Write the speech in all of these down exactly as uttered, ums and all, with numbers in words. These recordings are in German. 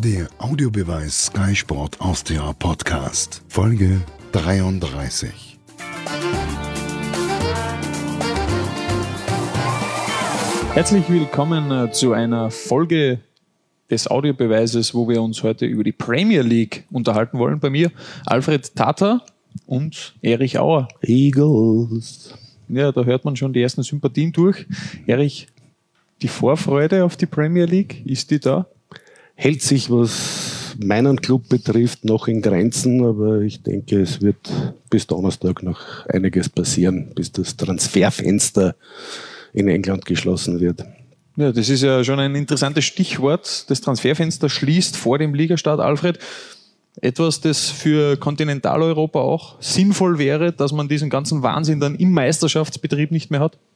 Der Audiobeweis Sky Sport Austria Podcast, Folge dreiunddreißig. Herzlich willkommen zu einer Folge des Audiobeweises, wo wir uns heute über die Premier League unterhalten wollen. Bei mir Alfred Tata und Erich Auer. Eagles. Ja, da hört man schon die ersten Sympathien durch. Erich, die Vorfreude auf die Premier League, ist die da? Hält sich, was meinen Club betrifft, noch in Grenzen, aber ich denke, es wird bis Donnerstag noch einiges passieren, bis das Transferfenster in England geschlossen wird. Ja, das ist ja schon ein interessantes Stichwort. Das Transferfenster schließt vor dem Ligastart, Alfred. Etwas, das für Kontinentaleuropa auch sinnvoll wäre, dass man diesen ganzen Wahnsinn dann im Meisterschaftsbetrieb nicht mehr hat?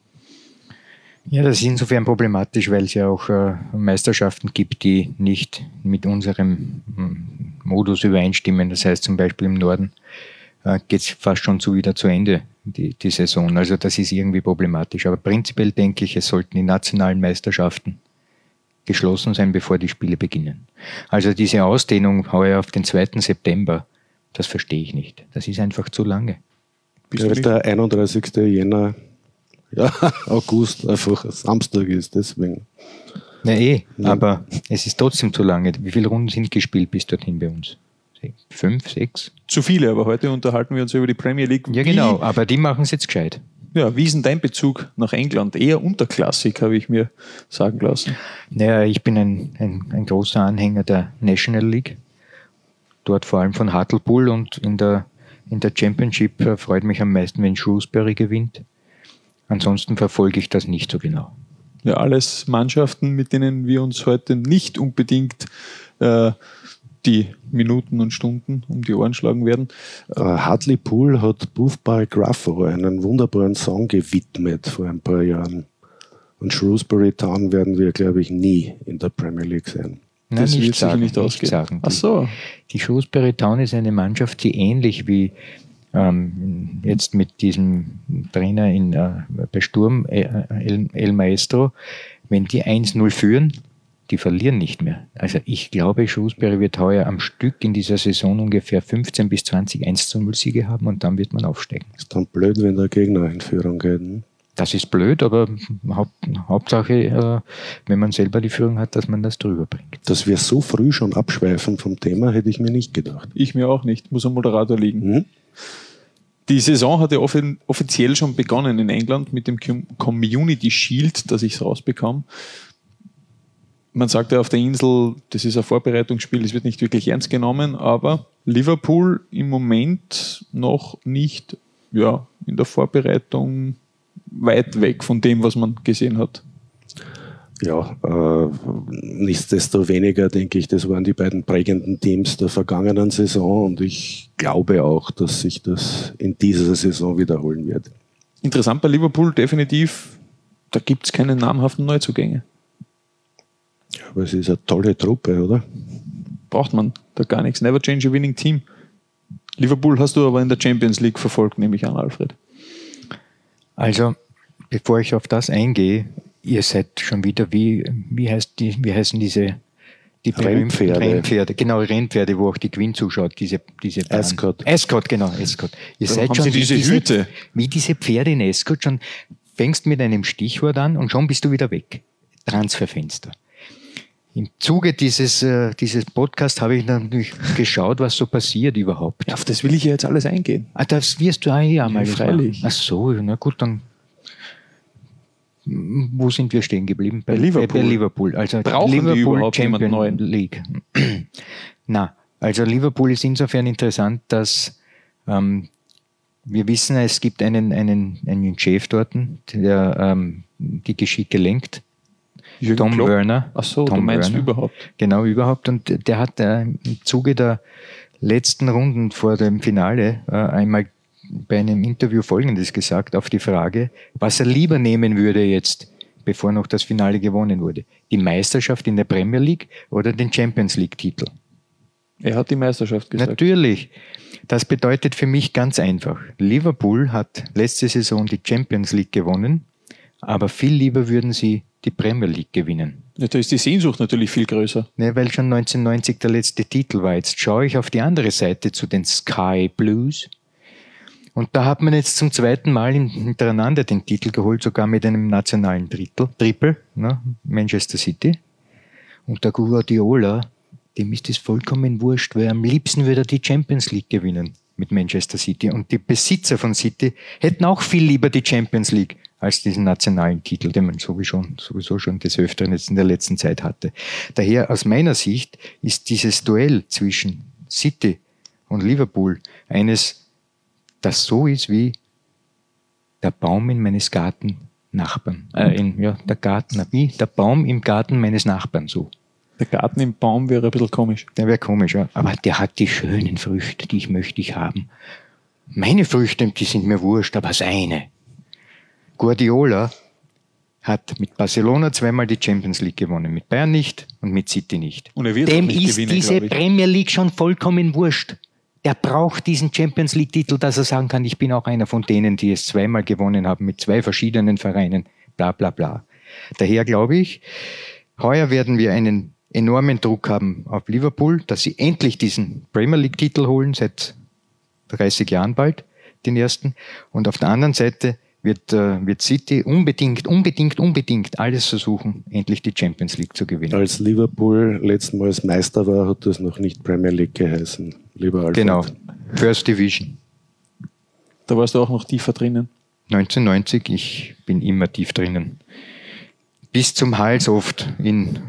Ja, das ist insofern problematisch, weil es ja auch äh, Meisterschaften gibt, die nicht mit unserem m, Modus übereinstimmen. Das heißt zum Beispiel im Norden äh, geht es fast schon so wieder zu Ende, die, die Saison. Also das ist irgendwie problematisch. Aber prinzipiell denke ich, es sollten die nationalen Meisterschaften geschlossen sein, bevor die Spiele beginnen. Also diese Ausdehnung heuer auf den zweiten September, das verstehe ich nicht. Das ist einfach zu lange. Bis ja, der einunddreißigsten Jänner, ja, August einfach Samstag ist, deswegen. Na eh, ja. Aber es ist trotzdem zu lange. Wie viele Runden sind gespielt bis dorthin bei uns? Fünf, sechs? Zu viele, aber heute unterhalten wir uns über die Premier League. Ja, genau, aber die machen es jetzt gescheit. Ja, wie ist denn dein Bezug nach England? Eher unterklassig, habe ich mir sagen lassen. Naja, ich bin ein, ein, ein großer Anhänger der National League. Dort vor allem von Hartlepool, und in der, in der Championship äh, freut mich am meisten, wenn Shrewsbury gewinnt. Ansonsten verfolge ich das nicht so genau. Ja, alles Mannschaften, mit denen wir uns heute nicht unbedingt äh, die Minuten und Stunden um die Ohren schlagen werden. Uh, Hartlepool hat Boothby Gruffo einen wunderbaren Song gewidmet vor ein paar Jahren. Und Shrewsbury Town werden wir, glaube ich, nie in der Premier League sein. Nein, das nicht wird sagen, sicher nicht ausgehen. Nicht sagen. Ach so. Die Shrewsbury Town ist eine Mannschaft, die ähnlich wie ähm, jetzt mit diesem Trainer in, äh, bei Sturm, äh, El, El Maestro, wenn die eins null führen, die verlieren nicht mehr. Also ich glaube, Shrewsbury wird heuer am Stück in dieser Saison ungefähr fünfzehn bis zwanzig eins zu null Siege haben, und dann wird man aufsteigen. Ist dann blöd, wenn der Gegner in Führung geht. Ne? Das ist blöd, aber Haupt, Hauptsache, äh, wenn man selber die Führung hat, dass man das drüber bringt. Dass wir so früh schon abschweifen vom Thema, hätte ich mir nicht gedacht. Ich mir auch nicht, muss am Moderator liegen. Mhm. Die Saison hatte offen, offiziell schon begonnen in England mit dem Community Shield, das ich rausbekam. Man sagt ja auf der Insel, das ist ein Vorbereitungsspiel, es wird nicht wirklich ernst genommen, aber Liverpool im Moment noch nicht, ja, in der Vorbereitung weit weg von dem, was man gesehen hat. Ja, äh, nichtsdestoweniger denke ich, das waren die beiden prägenden Teams der vergangenen Saison, und ich glaube auch, dass sich das in dieser Saison wiederholen wird. Interessant bei Liverpool, definitiv, da gibt es keine namhaften Neuzugänge. Ja, aber es ist eine tolle Truppe, oder? Braucht man da gar nichts. Never change a winning team. Liverpool hast du aber in der Champions League verfolgt, nehme ich an, Alfred. Also, bevor ich auf das eingehe, ihr seid schon wieder, wie, wie, heißt die, wie heißen diese die Rennpferde. Rennpferde, genau, Rennpferde, wo auch die Queen zuschaut, diese, diese Bahn. Ascot. Ascot, genau, Ascot. Ihr Da seid haben schon Sie diese wie Hüte. Wie diese Pferde in Ascot, schon fängst mit einem Stichwort an und schon bist du wieder weg. Transferfenster. Im Zuge dieses, äh, dieses Podcasts habe ich natürlich geschaut, was so passiert überhaupt. Ja, auf das will ich ja jetzt alles eingehen. Ah, das wirst du auch eh einmal Ja, freilich. machen. Ach so, na gut, dann wo sind wir stehen geblieben? Bei Liverpool. Bei Liverpool. Also Brauchen die Liverpool überhaupt Champions jemanden neuen? League. Na, also Liverpool ist insofern interessant, dass ähm, wir wissen, es gibt einen, einen, einen Chef dort, der ähm, die Geschicke lenkt. Jürgen Tom Klopp? Werner. Ach so, Tom du meinst Werner. überhaupt. Genau, überhaupt. Und der hat äh, im Zuge der letzten Runden vor dem Finale äh, einmal bei einem Interview Folgendes gesagt, auf die Frage, was er lieber nehmen würde jetzt, bevor noch das Finale gewonnen wurde. Die Meisterschaft in der Premier League oder den Champions League-Titel? Er hat die Meisterschaft gesagt. Natürlich. Das bedeutet für mich ganz einfach. Liverpool hat letzte Saison die Champions League gewonnen, aber viel lieber würden sie die Premier League gewinnen. Ja, da ist die Sehnsucht natürlich viel größer. Ne, weil schon neunzehnhundertneunzig der letzte Titel war. Jetzt schaue ich auf die andere Seite zu den Sky Blues. Und da hat man jetzt zum zweiten Mal hintereinander den Titel geholt, sogar mit einem nationalen Drittel, Triple, ne, Manchester City. Und der Guardiola, dem ist es vollkommen wurscht, weil am liebsten würde er die Champions League gewinnen mit Manchester City. Und die Besitzer von City hätten auch viel lieber die Champions League als diesen nationalen Titel, den man sowieso, sowieso schon des Öfteren jetzt in der letzten Zeit hatte. Daher aus meiner Sicht ist dieses Duell zwischen City und Liverpool eines, das so ist wie der Baum in meines Garten Nachbarn. Äh, in, ja, der Garten, wie der Baum im Garten meines Nachbarn, so. Der Garten im Baum wäre ein bisschen komisch. Der wäre komisch, ja. Aber der hat die schönen Früchte, die ich möchte ich haben. Meine Früchte, die sind mir wurscht, aber seine. Guardiola hat mit Barcelona zweimal die Champions League gewonnen, mit Bayern nicht und mit City nicht. Und er wird Dem nicht ist gewinnen, diese Premier League schon vollkommen wurscht. Er braucht diesen Champions League-Titel, dass er sagen kann, ich bin auch einer von denen, die es zweimal gewonnen haben, mit zwei verschiedenen Vereinen, bla bla bla. Daher glaube ich, heuer werden wir einen enormen Druck haben auf Liverpool, dass sie endlich diesen Premier League-Titel holen, seit dreißig Jahren bald, den ersten. Und auf der anderen Seite wird, äh, wird City unbedingt, unbedingt, unbedingt alles versuchen, endlich die Champions League zu gewinnen. Als Liverpool letztmals Meister war, hat das noch nicht Premier League geheißen, lieber Alfred. Genau, First Division. Da warst du auch noch tiefer drinnen. neunzehnhundertneunzig, ich bin immer tief drinnen. Bis zum Hals oft in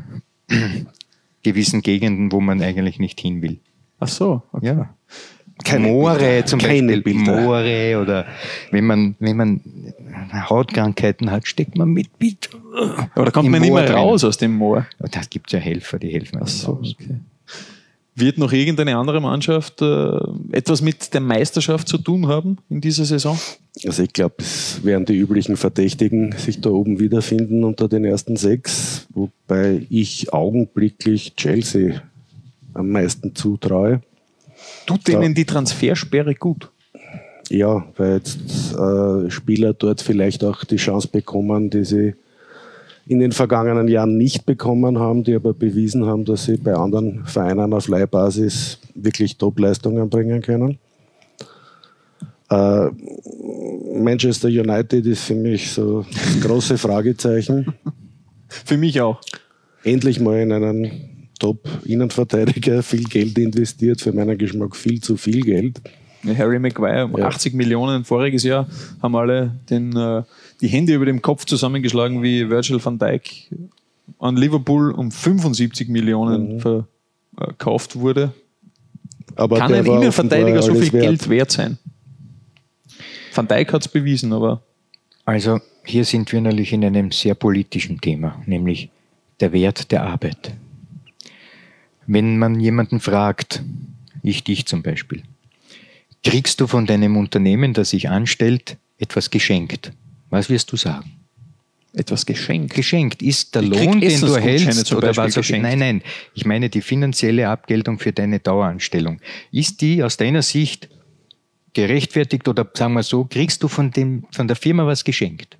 gewissen Gegenden, wo man eigentlich nicht hin will. Ach so. Okay. Ja. Keine Moore Bilder. zum Keine Beispiel, Bilder. Moore oder wenn man, wenn man Hautkrankheiten hat, steckt man mit, mit Aber da kommt im man nicht Moor mehr drin. raus aus dem Moor. Da gibt es ja Helfer, die helfen. Ach so, okay. Wird noch irgendeine andere Mannschaft äh, etwas mit der Meisterschaft zu tun haben in dieser Saison? Also ich glaube, es werden die üblichen Verdächtigen sich da oben wiederfinden unter den ersten sechs, wobei ich augenblicklich Chelsea am meisten zutraue. Tut denen die Transfersperre gut? Ja, weil jetzt äh, Spieler dort vielleicht auch die Chance bekommen, die sie in den vergangenen Jahren nicht bekommen haben, die aber bewiesen haben, dass sie bei anderen Vereinen auf Leihbasis wirklich Top-Leistungen bringen können. Äh, Manchester United ist für mich so das große Fragezeichen. Für mich auch. Endlich mal in einen Top-Innenverteidiger viel Geld investiert, für meinen Geschmack viel zu viel Geld. Harry Maguire um Ja. achtzig Millionen voriges Jahr haben alle den, äh, die Hände über dem Kopf zusammengeschlagen, wie Virgil van Dijk an Liverpool um fünfundsiebzig Millionen Mhm. verkauft wurde. Aber Kann der ein war Innenverteidiger so offenbar viel alles Geld wert sein? Van Dijk hat es bewiesen, aber Also hier sind wir natürlich in einem sehr politischen Thema, nämlich der Wert der Arbeit. Wenn man jemanden fragt, ich dich zum Beispiel, kriegst du von deinem Unternehmen, das sich anstellt, etwas geschenkt? Was wirst du sagen? etwas geschenkt. Geschenkt ist der Ich krieg Lohn, den du Essensgutscheine erhältst zum oder Beispiel was auch geschenkt. Nein, nein. Ich meine die finanzielle Abgeltung für deine Daueranstellung. Ist die aus deiner Sicht gerechtfertigt oder sagen wir so, kriegst du von, dem, von der Firma was geschenkt?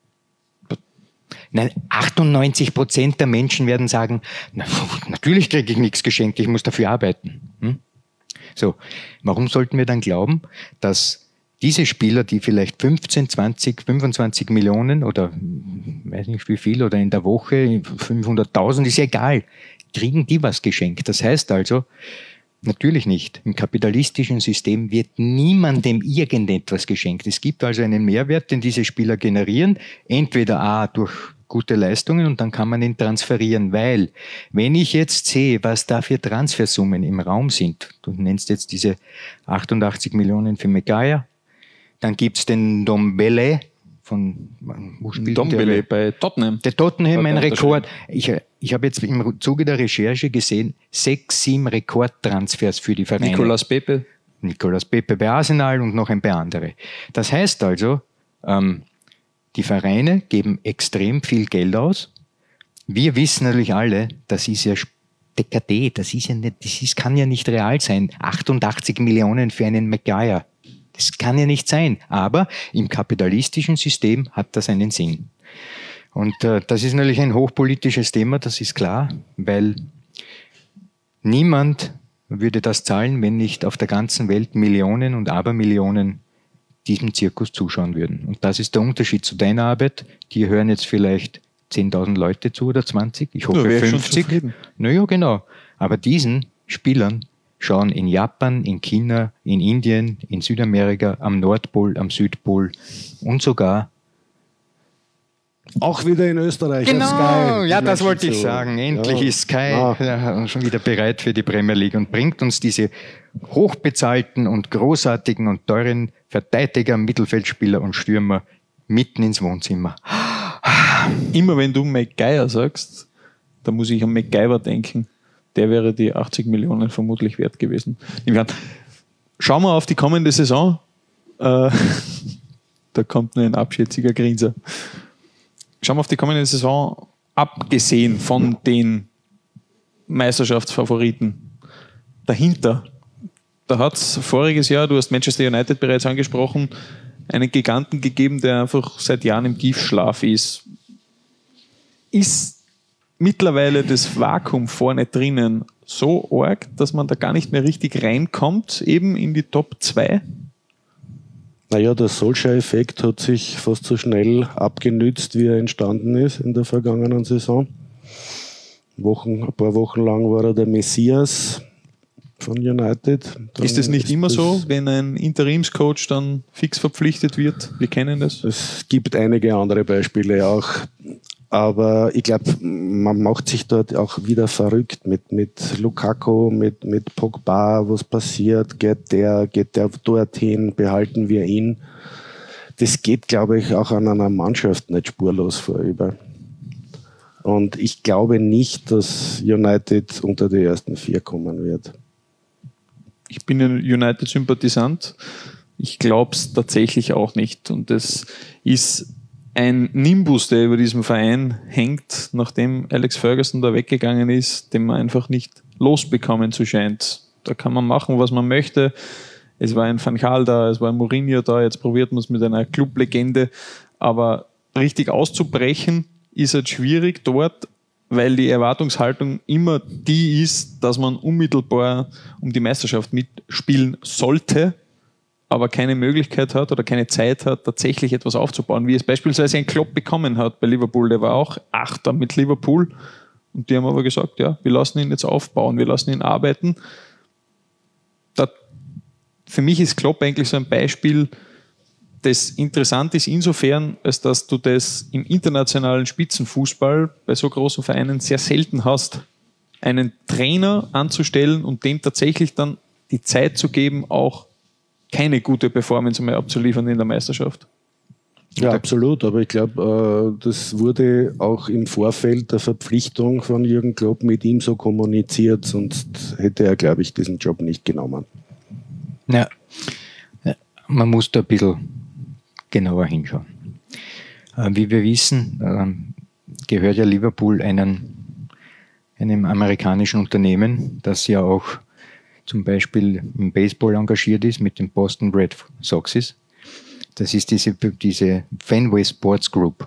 Nein, achtundneunzig Prozent der Menschen werden sagen, na, natürlich kriege ich nichts geschenkt, ich muss dafür arbeiten. Hm? So, warum sollten wir dann glauben, dass diese Spieler, die vielleicht fünfzehn, zwanzig, fünfundzwanzig Millionen oder weiß nicht wie viel oder in der Woche fünfhunderttausend, ist ja egal, kriegen die was geschenkt? Das heißt also, natürlich nicht. Im kapitalistischen System wird niemandem irgendetwas geschenkt. Es gibt also einen Mehrwert, den diese Spieler generieren, entweder A, durch gute Leistungen und dann kann man ihn transferieren, weil wenn ich jetzt sehe, was da für Transfersummen im Raum sind, du nennst jetzt diese achtundachtzig Millionen für Maguire, dann gibt's den Dombele von, wo spielt Dombele der? bei Tottenham. Der Tottenham, ein Hat er Rekord. Ich, ich habe jetzt im Zuge der Recherche gesehen, sechs, sieben Rekordtransfers für die Vereine. Nicolas Pepe. Nicolas Pepe bei Arsenal und noch ein paar andere. Das heißt also, ähm, die Vereine geben extrem viel Geld aus. Wir wissen natürlich alle, das ist ja D K D, das ist ja nicht, das ist, kann ja nicht real sein. achtundachtzig Millionen für einen Maguire. Das kann ja nicht sein. Aber im kapitalistischen System hat das einen Sinn. Und äh, das ist natürlich ein hochpolitisches Thema, das ist klar, weil niemand würde das zahlen, wenn nicht auf der ganzen Welt Millionen und Abermillionen diesem Zirkus zuschauen würden. Und das ist der Unterschied zu deiner Arbeit. Die hören jetzt vielleicht zehntausend Leute zu oder zwanzig, ich hoffe ja, fünfzig. Naja, genau. Aber diesen Spielern schauen in Japan, in China, in Indien, in Südamerika, am Nordpol, am Südpol und sogar auch wieder in Österreich. Genau, Sky, ja, das wollte ich so. sagen. Endlich ja. ist Sky Ah. ja, schon wieder bereit für die Premier League und bringt uns diese hochbezahlten und großartigen und teuren Verteidiger, Mittelfeldspieler und Stürmer mitten ins Wohnzimmer. Immer wenn du MacGyver sagst, da muss ich an MacGyver denken. Der wäre die achtzig Millionen vermutlich wert gewesen. Schauen wir auf die kommende Saison. Äh, da kommt nur ein abschätziger Grinser. Schauen wir auf die kommende Saison, abgesehen von den Meisterschaftsfavoriten dahinter. Da hat es voriges Jahr, du hast Manchester United bereits angesprochen, einen Giganten gegeben, der einfach seit Jahren im Tiefschlaf ist. Ist mittlerweile das Vakuum vorne drinnen so arg, dass man da gar nicht mehr richtig reinkommt, eben in die Top zwei? Naja, der Solskjaer-Effekt hat sich fast so schnell abgenützt, wie er entstanden ist in der vergangenen Saison. Wochen, ein paar Wochen lang war er der Messias von United. Dann ist das nicht ist immer das so, wenn ein Interimscoach dann fix verpflichtet wird? Wir kennen das. Es gibt einige andere Beispiele auch. Aber ich glaube, man macht sich dort auch wieder verrückt mit, mit Lukaku, mit, mit Pogba, was passiert, geht der, geht der dorthin, behalten wir ihn. Das geht, glaube ich, auch an einer Mannschaft nicht spurlos vorüber. Und ich glaube nicht, dass United unter die ersten vier kommen wird. Ich bin ein United-Sympathisant. Ich glaube es tatsächlich auch nicht. Und das ist ein Nimbus, der über diesem Verein hängt, nachdem Alex Ferguson da weggegangen ist, den man einfach nicht losbekommen zu scheint. Da kann man machen, was man möchte. Es war ein Van Gaal da, es war ein Mourinho da, jetzt probiert man es mit einer Clublegende. Aber richtig auszubrechen ist halt schwierig dort, weil die Erwartungshaltung immer die ist, dass man unmittelbar um die Meisterschaft mitspielen sollte, aber keine Möglichkeit hat oder keine Zeit hat, tatsächlich etwas aufzubauen, wie es beispielsweise ein Klopp bekommen hat bei Liverpool. Der war auch Achter mit Liverpool und die haben aber gesagt, ja, wir lassen ihn jetzt aufbauen, wir lassen ihn arbeiten. Da, für mich ist Klopp eigentlich so ein Beispiel, das interessant ist insofern, als dass du das im internationalen Spitzenfußball bei so großen Vereinen sehr selten hast, einen Trainer anzustellen und dem tatsächlich dann die Zeit zu geben, auch keine gute Performance mehr abzuliefern in der Meisterschaft. Ja, absolut. Aber ich glaube, äh, das wurde auch im Vorfeld der Verpflichtung von Jürgen Klopp mit ihm so kommuniziert, sonst hätte er, glaube ich, diesen Job nicht genommen. Ja, man muss da ein bisschen genauer hinschauen. Äh, wie wir wissen, äh, gehört ja Liverpool einem, einem amerikanischen Unternehmen, das ja auch zum Beispiel im Baseball engagiert ist mit den Boston Red Soxes. Das ist diese, diese Fenway Sports Group.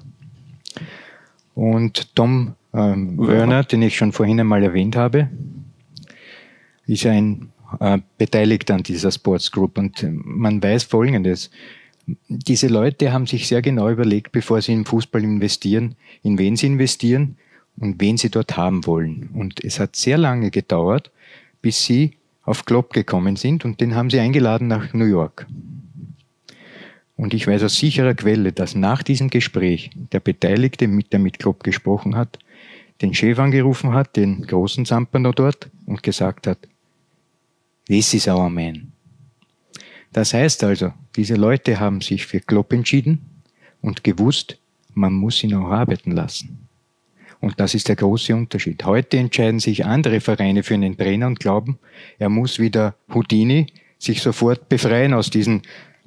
Und Tom ähm, ja. Werner, den ich schon vorhin einmal erwähnt habe, ist ein äh, Beteiligter an dieser Sports Group. Und man weiß Folgendes. Diese Leute haben sich sehr genau überlegt, bevor sie in Fußball investieren, in wen sie investieren und wen sie dort haben wollen. Und es hat sehr lange gedauert, bis sie auf Klopp gekommen sind und den haben sie eingeladen nach New York. Und ich weiß aus sicherer Quelle, dass nach diesem Gespräch der Beteiligte, mit der mit Klopp gesprochen hat, den Chef angerufen hat, den großen Zampano dort, und gesagt hat, this is our man. Das heißt also, diese Leute haben sich für Klopp entschieden und gewusst, man muss ihn auch arbeiten lassen. Und das ist der große Unterschied. Heute entscheiden sich andere Vereine für einen Trainer und glauben, er muss wie der Houdini sich sofort befreien aus diesen,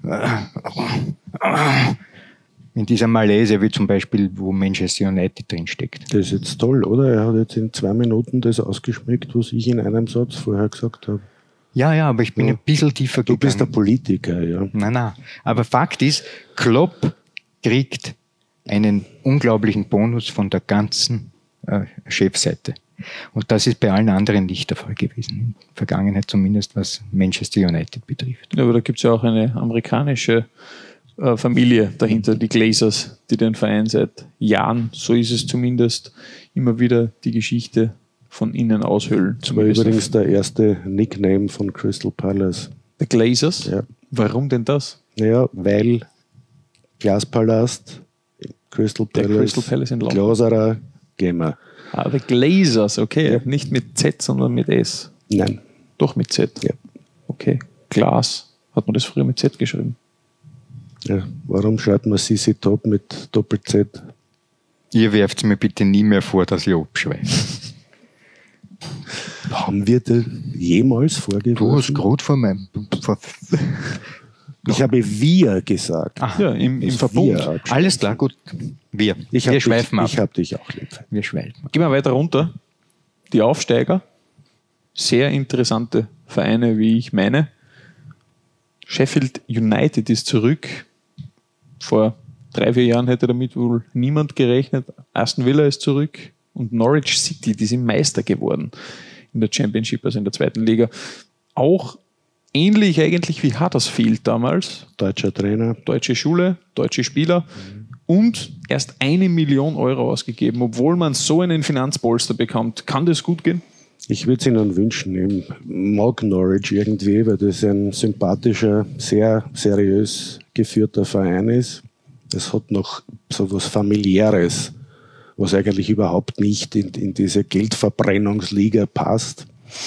in dieser Malaise, wie zum Beispiel, wo Manchester United drinsteckt. Das ist jetzt toll, oder? Er hat jetzt in zwei Minuten das ausgeschmückt, was ich in einem Satz vorher gesagt habe. Ja, ja, aber ich bin Ja. ein bisschen tiefer Du gegangen. bist der Politiker, ja. Nein, nein. Aber Fakt ist, Klopp kriegt einen unglaublichen Bonus von der ganzen äh, Chefseite. Und das ist bei allen anderen nicht der Fall gewesen. In der Vergangenheit zumindest, was Manchester United betrifft. Ja, aber da gibt es ja auch eine amerikanische äh, Familie dahinter, die Glazers, die den Verein seit Jahren, so ist es zumindest, immer wieder die Geschichte von innen aushöhlen. Das war übrigens der erste Nickname von Crystal Palace. The Glazers? Ja. Warum denn das? Naja, weil Glaspalast, Crystal Der Palace, Crystal Palace in London. Glaserer, Gamer. Ah, The Glazers, okay. Ja. Nicht mit Z, sondern mit S. Nein. Doch mit Z. Ja. Okay. Glas. Hat man das früher mit Z geschrieben? Ja. Warum schreibt man C C Top mit Doppel-Z? Ihr werft mir bitte nie mehr vor, dass ich abschweife. Haben wir das jemals Du hast vorgeworfen? gerade vor meinem... Vor Ich habe wir gesagt. Aha. Ja, im, im Das Verbund. Wir abgeschrieben. Alles klar, gut. Wir. Ich hab wir dich, schweifen ab. Ich habe dich auch lieb. wir schweifen ab. Gehen wir weiter runter. Die Aufsteiger. Sehr interessante Vereine, wie ich meine. Sheffield United ist zurück. Vor drei, vier Jahren hätte damit wohl niemand gerechnet. Aston Villa ist zurück. Und Norwich City, die sind Meister geworden in der Championship, also in der zweiten Liga. Auch ähnlich eigentlich wie Huddersfield damals. Deutscher Trainer. Deutsche Schule, deutsche Spieler und erst eine Million Euro ausgegeben, obwohl man so einen Finanzpolster bekommt. Kann das gut gehen? Ich würde es Ihnen wünschen. Ich mag Norwich irgendwie, weil das ein sympathischer, sehr seriös geführter Verein ist. Es hat noch so was Familiäres, was eigentlich überhaupt nicht in, in diese Geldverbrennungsliga passt.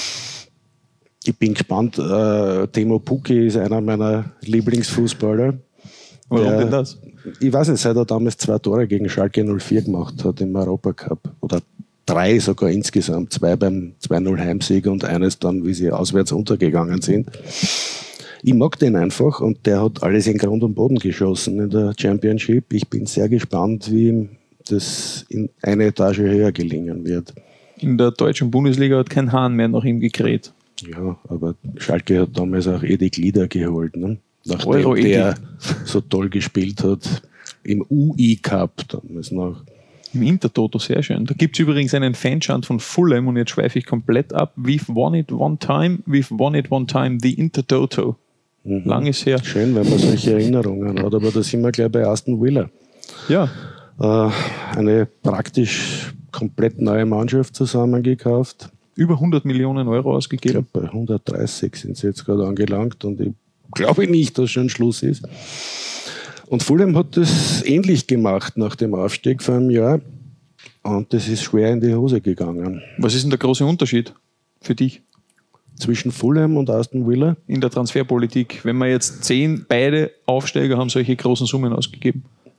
Ich bin gespannt. Äh, Timo Pukki ist einer meiner Lieblingsfußballer. Warum Der- denn das? Ich weiß nicht, seit er damals zwei Tore gegen Schalke null vier gemacht hat im Europacup. Oder drei sogar insgesamt. Zwei beim zwei null Heimsieg und eines dann, wie sie auswärts untergegangen sind. Ich mag den einfach und der hat alles in Grund und Boden geschossen in der Championship. Ich bin sehr gespannt, wie ihm das in eine Etage höher gelingen wird. In der deutschen Bundesliga hat kein Hahn mehr nach ihm gekräht. Ja, aber Schalke hat damals auch Edi Glieder geholt, ne? Nachdem Euro Edi. der so toll gespielt hat im U I-Cup damals noch. Im Intertoto, sehr schön. Da gibt es übrigens einen Fanchant von Fulham und jetzt schweife ich komplett ab. We've won it one time, we've won it one time, the Intertoto. Mhm. Lang ist her. Schön, wenn man solche Erinnerungen hat, aber da sind wir gleich bei Aston Villa. Ja, Äh, eine praktisch komplett neue Mannschaft zusammengekauft. über hundert Millionen Euro Ich ausgegeben. glaube, bei hundertdreißig sind sie jetzt gerade angelangt und ich glaube nicht, dass schon Schluss ist. Und Fulham hat das ähnlich gemacht nach dem Aufstieg vor einem Jahr und das ist schwer in die Hose gegangen. Was ist denn der große Unterschied für dich Zwischen Fulham und Aston Villa. in der Transferpolitik, wenn wir jetzt zehn, beide Aufsteiger haben solche großen Summen ausgegeben?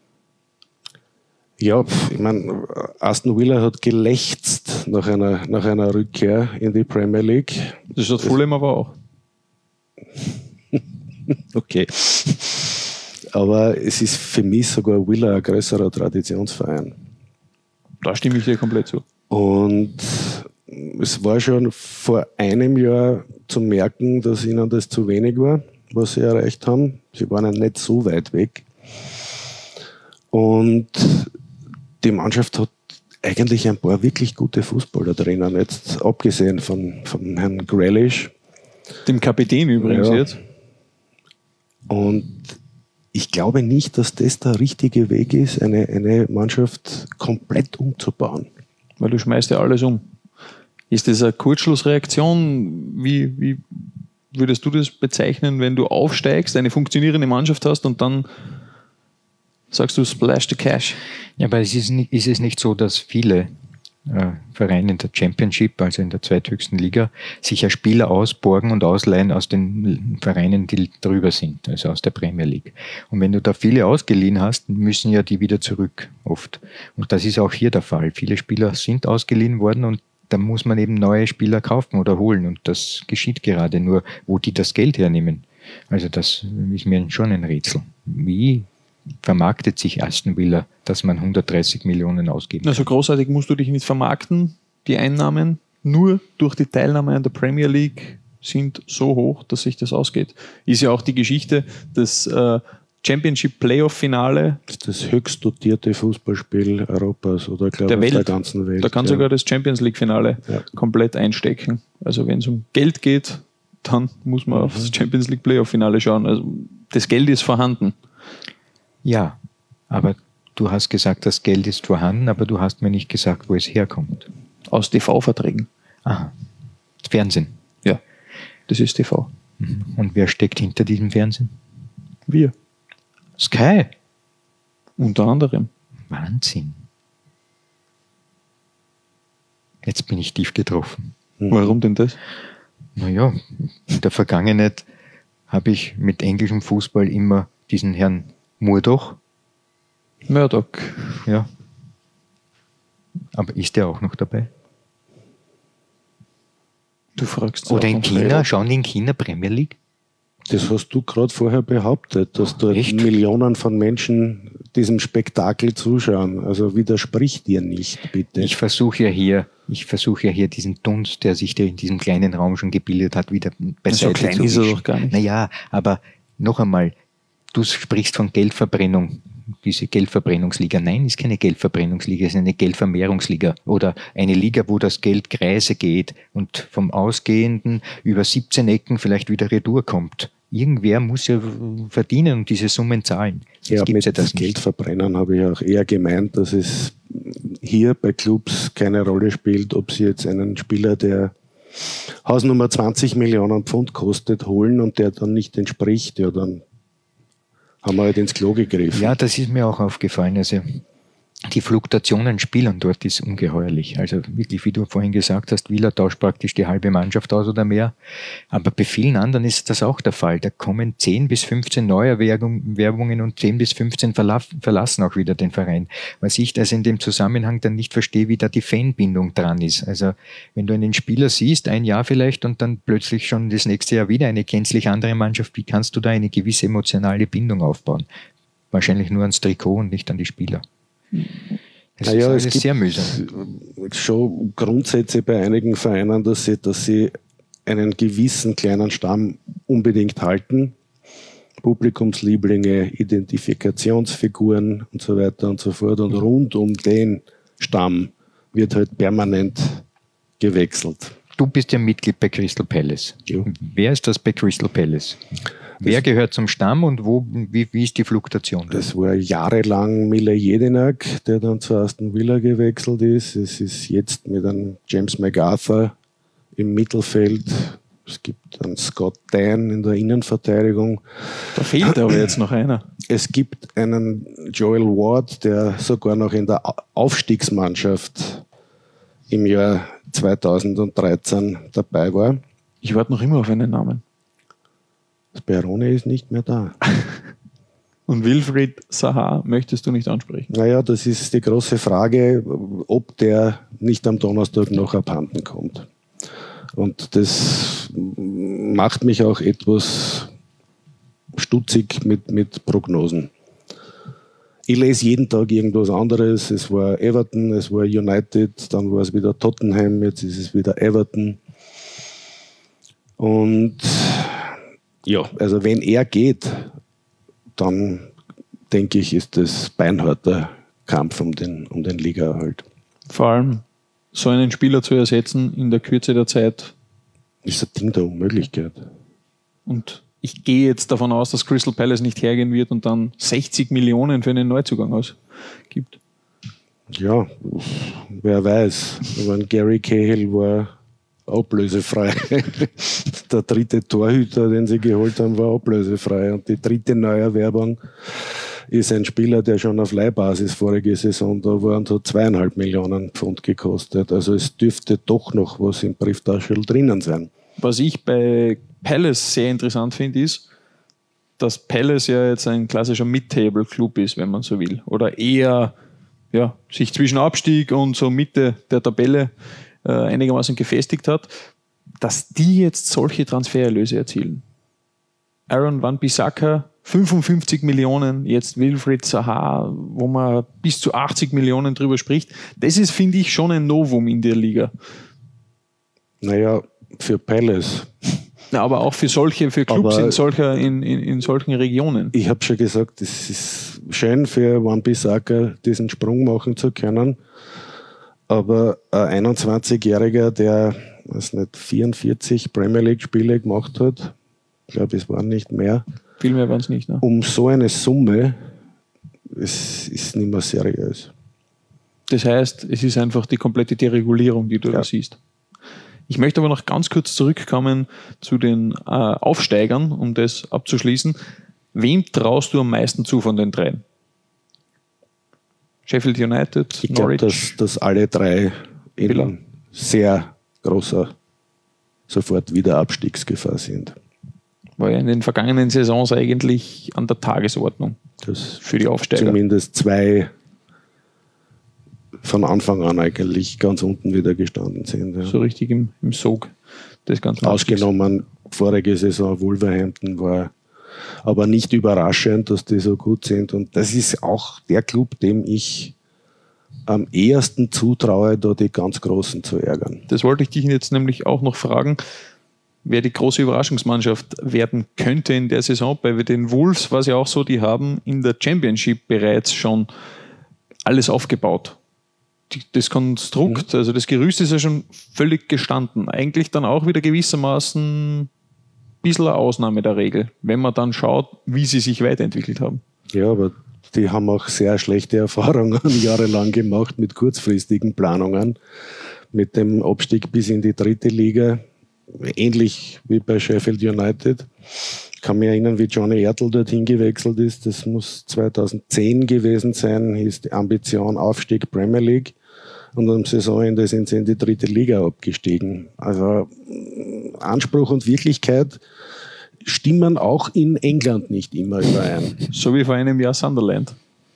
Ja, pf, ich meine, Aston Villa hat gelächzt nach einer, nach einer Rückkehr in die Premier League. Das hat Fulham aber auch. Okay. Aber es ist für mich sogar Villa ein größerer Traditionsverein. Da stimme ich dir komplett zu. Und es war schon vor einem Jahr zu merken, dass ihnen das zu wenig war, was sie erreicht haben. Sie waren ja nicht so weit weg. Und die Mannschaft hat eigentlich ein paar wirklich gute Fußballer drinnen, jetzt abgesehen von, von Herrn Grealish. Dem Kapitän übrigens Ja. jetzt. Und ich glaube nicht, dass das der richtige Weg ist, eine, eine Mannschaft komplett umzubauen. Weil du schmeißt ja alles um. Ist das eine Kurzschlussreaktion? Wie, wie würdest du das bezeichnen, wenn du aufsteigst, eine funktionierende Mannschaft hast und dann sagst du splash the cash? Ja, aber es ist, nicht, ist es nicht so, dass viele äh, Vereine in der Championship, also in der zweithöchsten Liga, sich ja Spieler ausborgen und ausleihen aus den Vereinen, die drüber sind, also aus der Premier League. Und wenn du da viele ausgeliehen hast, müssen ja die wieder zurück, oft. Und das ist auch hier der Fall. Viele Spieler sind ausgeliehen worden und da muss man eben neue Spieler kaufen oder holen. Und das geschieht gerade nur, wo die das Geld hernehmen. Also das ist mir schon ein Rätsel. Wie vermarktet sich Aston Villa, dass man hundertdreißig Millionen ausgibt? Also großartig musst du dich nicht vermarkten. Die Einnahmen nur durch die Teilnahme an der Premier League sind so hoch, dass sich das ausgeht. Ist ja auch die Geschichte des äh, Championship Playoff Finale. Das ist das höchst dotierte Fußballspiel Europas oder glaube der, ich Welt. der ganzen Welt. Da kann ja. sogar das Champions League Finale ja. komplett einstecken. Also wenn es um Geld geht, dann muss man mhm. auf das Champions League Playoff Finale schauen. Also das Geld ist vorhanden. Ja, aber du hast gesagt, das Geld ist vorhanden, aber du hast mir nicht gesagt, wo es herkommt. Aus T V-Verträgen. Aha. Fernsehen. Ja, das ist T V. Mhm. Und wer steckt hinter diesem Fernsehen? Wir. Sky. Unter anderem. Wahnsinn. Jetzt bin ich tief getroffen. Mhm. Warum denn das? Naja, in der Vergangenheit habe ich mit englischem Fußball immer diesen Herrn Murdoch. Murdoch. Ja. Aber ist der auch noch dabei? Du fragst. Oder in China? Schauen die in China Premier League? Das hast du gerade vorher behauptet, dass dort Echt? Millionen von Menschen diesem Spektakel zuschauen. Also widersprich dir nicht, bitte. Ich versuche ja hier, ich versuche ja hier diesen Dunst, der sich in diesem kleinen Raum schon gebildet hat, wieder beiseite so klein zu ist er wischen. doch gar nicht. Naja, aber noch einmal, du sprichst von Geldverbrennung, diese Geldverbrennungsliga. Nein, ist keine Geldverbrennungsliga, es ist eine Geldvermehrungsliga oder eine Liga, wo das Geld Kreise geht und vom Ausgehenden über siebzehn Ecken vielleicht wieder Retour kommt. Irgendwer muss ja verdienen und diese Summen zahlen. Das ja, gibt's mit ja das Geld nicht. verbrennen habe ich auch eher gemeint, dass es hier bei Clubs keine Rolle spielt, ob sie jetzt einen Spieler, der Hausnummer zwanzig Millionen Pfund kostet, holen und der dann nicht entspricht, ja, dann haben wir halt ins Klo gegriffen. Ja, das ist mir auch aufgefallen. Also die Fluktuationen Spielern dort ist ungeheuerlich. Also wirklich, wie du vorhin gesagt hast, Villa tauscht praktisch die halbe Mannschaft aus oder mehr. Aber bei vielen anderen ist das auch der Fall. Da kommen zehn bis fünfzehn neue Werbungen und zehn bis fünfzehn verlassen auch wieder den Verein. Was ich also in dem Zusammenhang dann nicht verstehe, wie da die Fanbindung dran ist. Also wenn du einen Spieler siehst, ein Jahr vielleicht und dann plötzlich schon das nächste Jahr wieder eine gänzlich andere Mannschaft, wie kannst du da eine gewisse emotionale Bindung aufbauen? Wahrscheinlich nur ans Trikot und nicht an die Spieler. Das naja, ist es gibt sehr mühsam. schon Grundsätze bei einigen Vereinen, dass sie, dass sie einen gewissen kleinen Stamm unbedingt halten. Publikumslieblinge, Identifikationsfiguren und so weiter und so fort. Und rund um den Stamm wird halt permanent gewechselt. Du bist ja Mitglied bei Crystal Palace. Ja. Wer ist das bei Crystal Palace? Wer gehört zum Stamm und wo, wie, wie ist die Fluktuation? Das war jahrelang Mile Jedinak, der dann zu Aston Villa gewechselt ist. Es ist jetzt mit einem James MacArthur im Mittelfeld. Es gibt einen Scott Dann in der Innenverteidigung. Da fehlt aber jetzt noch einer. Es gibt einen Joel Ward, der sogar noch in der Aufstiegsmannschaft im Jahr zweitausenddreizehn dabei war. Ich warte noch immer auf einen Namen. Speroni ist nicht mehr da. Und Wilfried Zaha möchtest du nicht ansprechen? Naja, das ist die große Frage, ob der nicht am Donnerstag noch abhanden kommt. Und das macht mich auch etwas stutzig mit, mit Prognosen. Ich lese jeden Tag irgendwas anderes. Es war Everton, es war United, dann war es wieder Tottenham, jetzt ist es wieder Everton. Und ja, also wenn er geht, dann denke ich, ist das beinharter Kampf um den, um den Ligaerhalt. Vor allem so einen Spieler zu ersetzen in der Kürze der Zeit. Ist ein Ding der Unmöglichkeit. Und ich gehe jetzt davon aus, dass Crystal Palace nicht hergehen wird und dann sechzig Millionen für einen Neuzugang ausgibt. Ja, wer weiß. Ich meine, Gary Cahill war ablösefrei. Der dritte Torhüter, den sie geholt haben, war ablösefrei. Und die dritte Neuerwerbung ist ein Spieler, der schon auf Leihbasis vorige Saison da war und hat zweieinhalb Millionen Pfund gekostet. Also es dürfte doch noch was im Brieftaschel drinnen sein. Was ich bei Palace sehr interessant finde, ist, dass Palace ja jetzt ein klassischer Mid-Table-Club ist, wenn man so will. Oder eher ja, sich zwischen Abstieg und so Mitte der Tabelle äh, einigermaßen gefestigt hat, dass die jetzt solche Transfererlöse erzielen. Aaron Wan-Bissaka, fünfundfünfzig Millionen, jetzt Wilfried Zaha, wo man bis zu achtzig Millionen drüber spricht. Das ist, finde ich, schon ein Novum in der Liga. Naja, für Palace. Na, aber auch für solche, für Clubs Aber in, solcher, in, in, in solchen Regionen. Ich habe schon gesagt, es ist schön für Wan-Bissaka diesen Sprung machen zu können. Aber ein einundzwanzigjähriger, der weiß nicht, vierundvierzig Premier League-Spiele gemacht hat, ich glaube, es waren nicht mehr, Viel mehr waren es nicht. Ne? um so eine Summe, es ist nicht mehr seriös. Das heißt, es ist einfach die komplette Deregulierung, die du Ja. da siehst. Ich möchte aber noch ganz kurz zurückkommen zu den äh, Aufsteigern, um das abzuschließen. Wem traust du am meisten zu von den dreien? Sheffield United, Ich glaube, Norwich? dass, dass alle drei Villa. in sehr großer sofort Wiederabstiegsgefahr sind. War ja in den vergangenen Saisons eigentlich an der Tagesordnung Dass für die Aufsteiger. zumindest zwei von Anfang an eigentlich ganz unten wieder gestanden sind. Ja. So richtig im, im Sog des ganzen Ausgenommen vorige Saison Wolverhampton war aber nicht überraschend, dass die so gut sind. Und das ist auch der Club, dem ich am ehesten zutraue, da die ganz Großen zu ärgern. Das wollte ich dich jetzt nämlich auch noch fragen, wer die große Überraschungsmannschaft werden könnte in der Saison. Bei den Wolves war es ja auch so, die haben in der Championship bereits schon alles aufgebaut. Die, das Konstrukt, also das Gerüst ist ja schon völlig gestanden. Eigentlich dann auch wieder gewissermaßen ein bisschen eine Ausnahme der Regel, wenn man dann schaut, wie sie sich weiterentwickelt haben. Ja, aber die haben auch sehr schlechte Erfahrungen jahrelang gemacht mit kurzfristigen Planungen, mit dem Abstieg bis in die dritte Liga, ähnlich wie bei Sheffield United. Ich kann mich erinnern, wie Johnny Ertl dorthin gewechselt ist. Das muss zweitausendzehn gewesen sein, hieß die Ambition Aufstieg Premier League. Und am Saisonende sind sie in die dritte Liga abgestiegen. Also Anspruch und Wirklichkeit stimmen auch in England nicht immer überein. So wie vor einem Jahr Sunderland.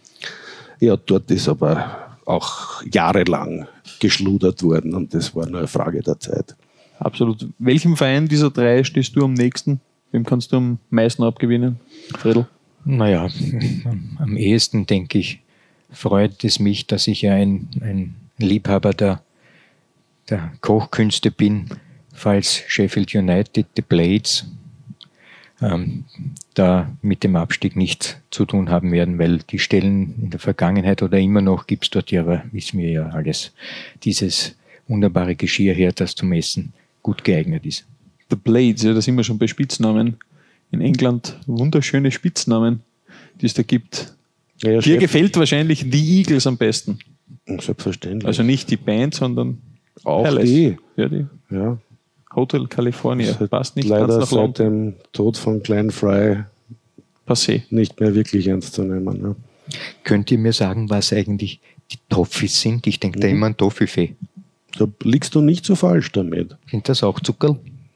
Ja, dort ist aber auch jahrelang geschludert worden und das war nur eine Frage der Zeit. Absolut. Welchem Verein dieser drei stehst du am nächsten? Wem kannst du am meisten abgewinnen? Fredl? Naja, am ehesten, denke ich, freut es mich, dass ich ja ein, ein Liebhaber der, der Kochkünste bin, falls Sheffield United, die Blades, ähm, da mit dem Abstieg nichts zu tun haben werden, weil die Stellen in der Vergangenheit oder immer noch gibt es dort ja, aber wissen wir ja alles, dieses wunderbare Geschirr her, das zum Essen gut geeignet ist. The Blades, ja, da sind wir schon bei Spitznamen. In England wunderschöne Spitznamen, die es da gibt. Ja, ja, Dir Chef- gefällt wahrscheinlich die Eagles am besten. Selbstverständlich. Also nicht die Band, sondern auch Palace. die. Ja, die Ja, Hotel California. das hat Passt nicht leider ganz nach seit London. dem Tod von Glenn Fry Passé. nicht mehr wirklich ernst zu nehmen. Ja. Könnt ihr mir sagen, was eigentlich die Toffees sind? Ich denke da Mhm. immer an Toffifee. Da liegst du nicht so falsch damit. Sind das auch Zuckerl?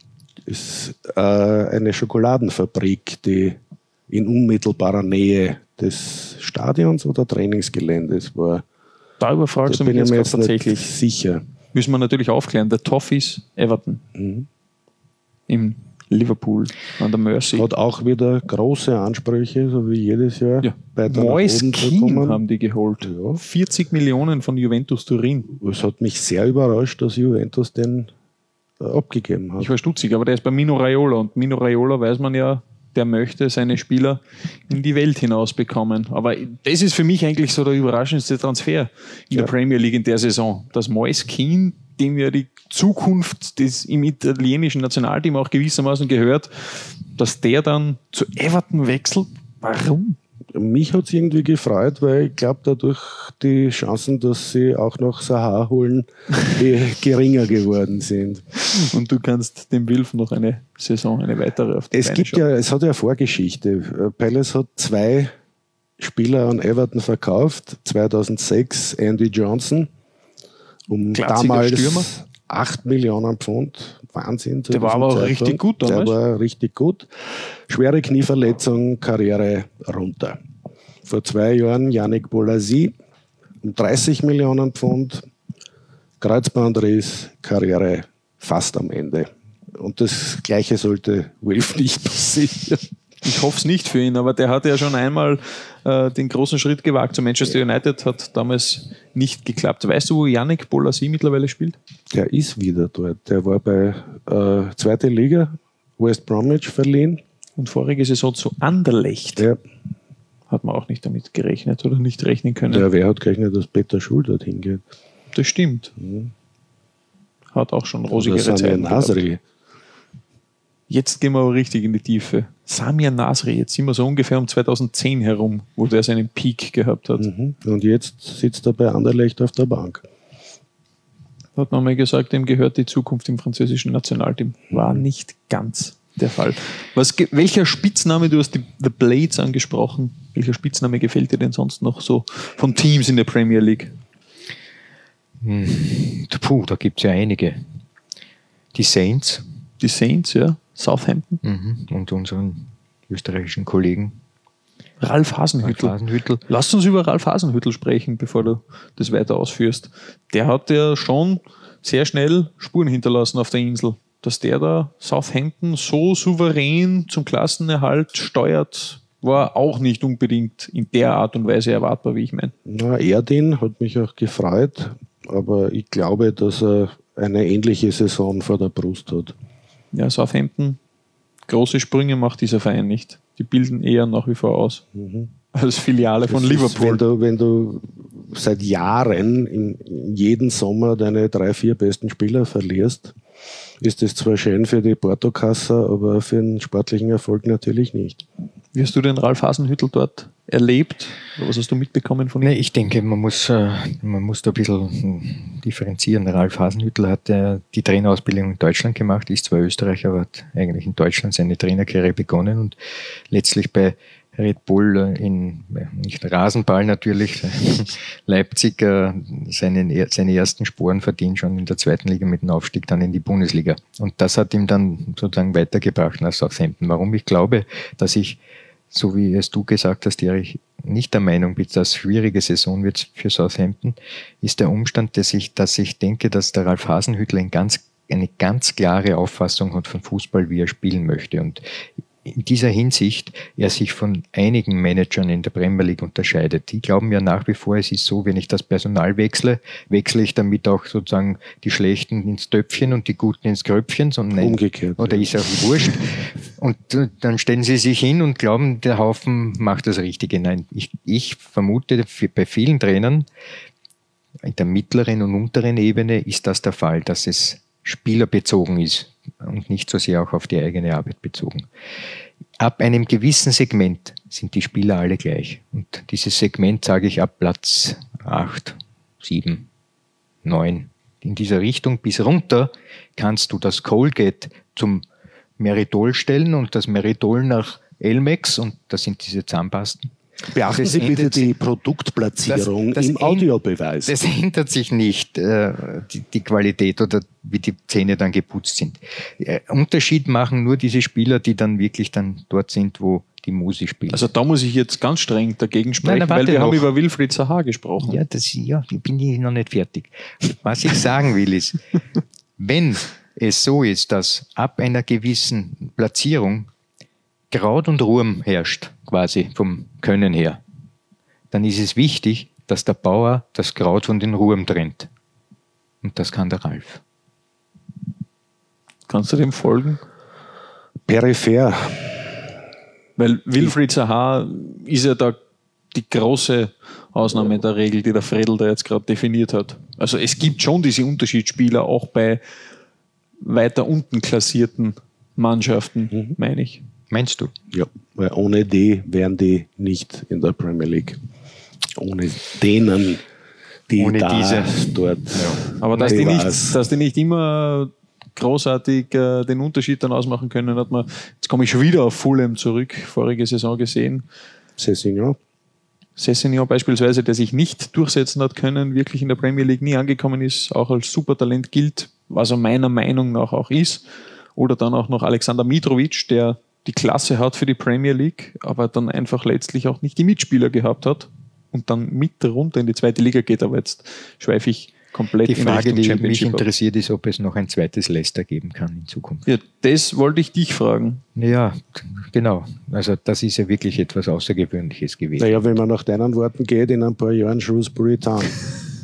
Es ist äh, eine Schokoladenfabrik, die in unmittelbarer Nähe des Stadions oder Trainingsgeländes war. Da überfragst Da du mich bin ich jetzt mir gerade jetzt nicht tatsächlich. sicher. Müssen wir natürlich aufklären. Der Toffees Everton Mhm. im Liverpool an der Mersey. Hat auch wieder große Ansprüche, so wie jedes Jahr. Ja. weiter nach Moise oben zu Kean kommen. haben die geholt. Ja. vierzig Millionen von Juventus Turin. Es hat mich sehr überrascht, dass Juventus den äh, abgegeben hat. Ich war stutzig, aber der ist bei Mino Raiola und Mino Raiola weiß man ja, der möchte seine Spieler in die Welt hinaus bekommen. Aber das ist für mich eigentlich so der überraschendste Transfer in Ja. der Premier League in der Saison. Dass Moise Kean, dem ja die Zukunft des, im italienischen Nationalteam auch gewissermaßen gehört, dass der dann zu Everton wechselt. Warum? Mich hat es irgendwie gefreut, weil ich glaube, dadurch die Chancen, dass sie auch noch Saha holen, eh geringer geworden sind. Und du kannst dem Wilf noch eine Saison, eine weitere auf die Es Beine gibt schauen. ja, es hat ja eine Vorgeschichte. Palace hat zwei Spieler an Everton verkauft. zweitausendsechs Andy Johnson um Glatziger damals Stürmer. acht Millionen Pfund. Wahnsinn. zu Der war diesem aber auch Zeitpunkt. richtig gut damals. Der war richtig gut. Schwere Knieverletzung, Karriere runter. Vor zwei Jahren Yannick Bolasie um dreißig Millionen Pfund. Kreuzbandriss, Karriere fast am Ende. Und das Gleiche sollte Wilf nicht passieren. Ich hoffe es nicht für ihn, aber der hat ja schon einmal äh, den großen Schritt gewagt zu Manchester United, hat damals nicht geklappt. Weißt du, wo Yannick Bolasie mittlerweile spielt? Der ist wieder dort. Der war bei äh, zweite Liga West Bromwich verliehen. Und vorige Saison zu Anderlecht. Ja. Hat man auch nicht damit gerechnet oder nicht rechnen können. Ja, wer hat gerechnet, dass Peter Schul dorthin geht? Das stimmt. Mhm. Hat auch schon rosigere Oder Samir Zeiten Nasri. gehabt. Jetzt gehen wir aber richtig in die Tiefe. Samir Nasri, jetzt sind wir so ungefähr um zweitausendzehn herum, wo der seinen Peak gehabt hat. Mhm. Und jetzt sitzt er bei Anderlecht auf der Bank. Hat man mal gesagt, dem gehört die Zukunft im französischen Nationalteam. War nicht ganz der Fall. Was, ge- welcher Spitzname, du hast die The Blades angesprochen, welcher Spitzname gefällt dir denn sonst noch so von Teams in der Premier League? Hm, puh, da gibt es ja einige. Die Saints. Die Saints, ja, Southampton. Mhm. Und unseren österreichischen Kollegen Ralf Hasenhüttl. Ralf Hasenhüttl. Lass uns über Ralf Hasenhüttl sprechen, bevor du das weiter ausführst. Der hat ja schon sehr schnell Spuren hinterlassen auf der Insel. Dass der da Southampton so souverän zum Klassenerhalt steuert, war auch nicht unbedingt in der Art und Weise erwartbar, wie ich meine. Na, Erdin hat mich auch gefreut, aber ich glaube, dass er eine ähnliche Saison vor der Brust hat. Ja, Southampton, große Sprünge macht dieser Verein nicht. Die bilden eher nach wie vor aus. Mhm. Als Filiale von Das ist, Liverpool. wenn, du, wenn du seit Jahren in, in jeden Sommer deine drei, vier besten Spieler verlierst, ist das zwar schön für die Portokasse, aber für den sportlichen Erfolg natürlich nicht. Wie hast du den Ralf Hasenhüttl dort erlebt? Oder was hast du mitbekommen von ihm? Nee, ich denke, man muss, äh, man muss da ein bisschen hm, differenzieren. Ralf Hasenhüttl hat äh, die Trainerausbildung in Deutschland gemacht, ist zwar Österreicher, aber hat eigentlich in Deutschland seine Trainerkarriere begonnen und letztlich bei Red Bull in, nicht Rasenball natürlich, Leipzig äh, seinen, seine ersten Sporen verdient, schon in der zweiten Liga mit dem Aufstieg dann in die Bundesliga. Und das hat ihm dann sozusagen weitergebracht nach Southampton. Warum? Ich glaube, dass ich, so wie es du gesagt hast, Erich, nicht der Meinung bin, dass es schwierige Saison wird für Southampton, ist der Umstand, dass ich, dass ich denke, dass der Ralf Hasenhüttl ein ganz, eine ganz klare Auffassung hat von Fußball, wie er spielen möchte. Und in dieser Hinsicht er sich von einigen Managern in der Premier League unterscheidet. Die glauben ja nach wie vor, es ist so, wenn ich das Personal wechsle, wechsle ich damit auch sozusagen die Schlechten ins Töpfchen und die Guten ins Kröpfchen. Sondern nein, Umgekehrt. oder ist auch wurscht. Und dann stellen sie sich hin und glauben, der Haufen macht das Richtige. Nein, ich, ich vermute, für, bei vielen Trainern in der mittleren und unteren Ebene ist das der Fall, dass es spielerbezogen ist und nicht so sehr auch auf die eigene Arbeit bezogen. Ab einem gewissen Segment sind die Spieler alle gleich. Und dieses Segment sage ich ab Platz acht, sieben, neun. In dieser Richtung bis runter kannst du das Colgate zum Meritol stellen und das Meritol nach Elmex, und das sind diese Zahnpasten. Beachten Das Sie bitte ändert- die Produktplatzierung Das- das im änd- Audiobeweis. Das ändert sich nicht, äh, die, die Qualität oder wie die Zähne dann geputzt sind. Äh, Unterschied machen nur diese Spieler, die dann wirklich dann dort sind, wo die Musik spielt. Also da muss ich jetzt ganz streng dagegen sprechen, Nein, nein, weil warte wir haben noch. über Wilfried Zaha gesprochen. ja, das, ja, ich bin hier noch nicht fertig. Was ich sagen will ist, wenn es so ist, dass ab einer gewissen Platzierung Kraut und Ruhm herrscht, quasi vom Können her, dann ist es wichtig, dass der Bauer das Kraut von den Ruhm trennt. Und das kann der Ralf. Kannst du dem folgen? Peripher. Weil Wilfried Zaha ist ja da die große Ausnahme der Regel, die der Fredel da jetzt gerade definiert hat. Also es gibt schon diese Unterschiedsspieler auch bei weiter unten klassierten Mannschaften, Mhm. meine ich. Meinst du? Ja, weil ohne die wären die nicht in der Premier League. Ohne denen, die Ohne da diese. dort. Aber dass Ich die, nicht, weiß. dass die nicht immer großartig äh, den Unterschied dann ausmachen können, hat man, jetzt komme ich schon wieder auf Fulham zurück, vorige Saison gesehen. Sessignon. Sessignon beispielsweise, der sich nicht durchsetzen hat können, wirklich in der Premier League nie angekommen ist, auch als Supertalent gilt, was er meiner Meinung nach auch ist. Oder dann auch noch Alexander Mitrovic, der die Klasse hat für die Premier League, aber dann einfach letztlich auch nicht die Mitspieler gehabt hat und dann mit runter in die zweite Liga geht. Aber jetzt schweife ich komplett Die in Frage, Richtung die mich Championship ab. interessiert, ist, ob es noch ein zweites Leicester geben kann in Zukunft. Ja, das wollte ich dich fragen. Ja, genau. Also das ist ja wirklich etwas Außergewöhnliches gewesen. Naja, wenn man nach deinen Worten geht, in ein paar Jahren Shrewsbury Town.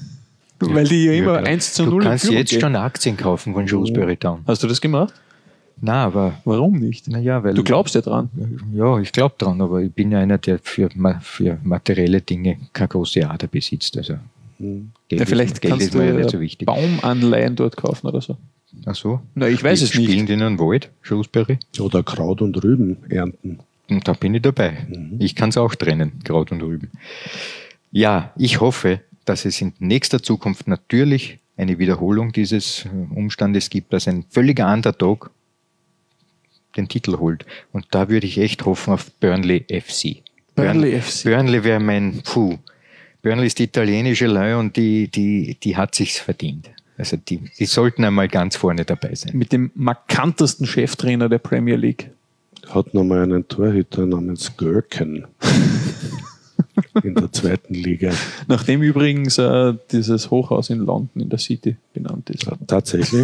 Weil die ja immer klar. eins zu Du null in kannst Führung jetzt gehen. schon Aktien kaufen von Shrewsbury Town. Hast du das gemacht? Na, aber Warum nicht? naja, weil Du glaubst ja dran. ja, ich glaube dran, aber ich bin ja einer, der für, ma- für materielle Dinge keine große Ader besitzt. Also Hm. Geld Ja, vielleicht ist, Geld kannst ist mir ja du nicht so wichtig. Baumanleihen dort kaufen oder so. Ach so? Na, ich weiß Die es nicht. Spielen die in einem Wald, Shrewsbury? Oder Kraut und Rüben ernten. Und da bin ich dabei. Ich kann es auch trennen, Kraut und Rüben. Ja, ich hoffe, dass es in nächster Zukunft natürlich eine Wiederholung dieses äh, Umstandes gibt, dass ein völliger Underdog den Titel holt. Und da würde ich echt hoffen auf Burnley F C. Burnley Burn- F C. Burnley wäre mein, puh. Burnley ist die italienische Leu und die, die, die hat sich's verdient. Also die, die sollten einmal ganz vorne dabei sein. Mit dem markantesten Cheftrainer der Premier League. Hat nochmal einen Torhüter namens Gürken in der zweiten Liga. Nachdem übrigens äh, dieses Hochhaus in London in der City benannt ist. Ja, tatsächlich.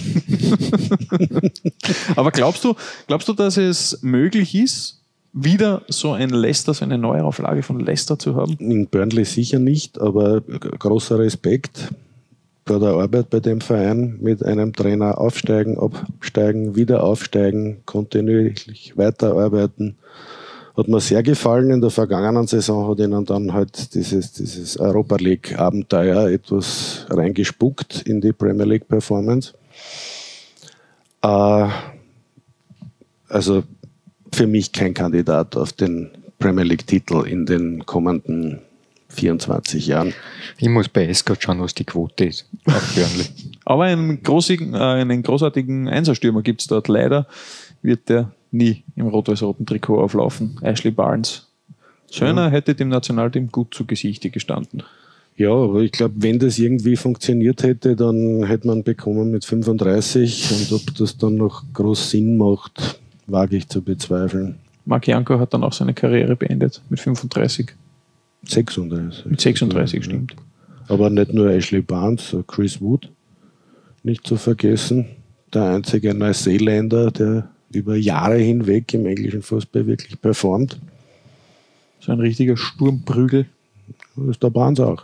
Aber glaubst du, glaubst du, dass es möglich ist, wieder so ein Leicester, so eine Neuauflage von Leicester zu haben? In Burnley sicher nicht, aber g- großer Respekt bei der Arbeit bei dem Verein, mit einem Trainer aufsteigen, absteigen, wieder aufsteigen, kontinuierlich weiterarbeiten. Hat mir sehr gefallen. In der vergangenen Saison hat ihnen dann halt dieses, dieses Europa League Abenteuer etwas reingespuckt in die Premier League Performance. Äh, also für mich kein Kandidat auf den Premier League Titel in den kommenden vierundzwanzig Jahren. Ich muss bei Escott schauen, was die Quote ist auf Burnley. Aber einen, großigen, äh, einen großartigen Einserstürmer gibt es dort. Leider wird der nie im rot-weiß-roten Trikot auflaufen. Ashley Barnes. Schöner Ja. hätte dem Nationalteam gut zu Gesichte gestanden. Ja, aber ich glaube, wenn das irgendwie funktioniert hätte, dann hätte man bekommen mit fünfunddreißig, und ob das dann noch groß Sinn macht, wage ich zu bezweifeln. Marc Janko hat dann auch seine Karriere beendet mit fünfunddreißig. sechsunddreißig. Mit sechsunddreißig, stimmt. Aber nicht nur Ashley Barnes, auch Chris Wood, nicht zu vergessen. Der einzige Neuseeländer, der über Jahre hinweg im englischen Fußball wirklich performt. So ein richtiger Sturmprügel. Das ist der Barnes auch.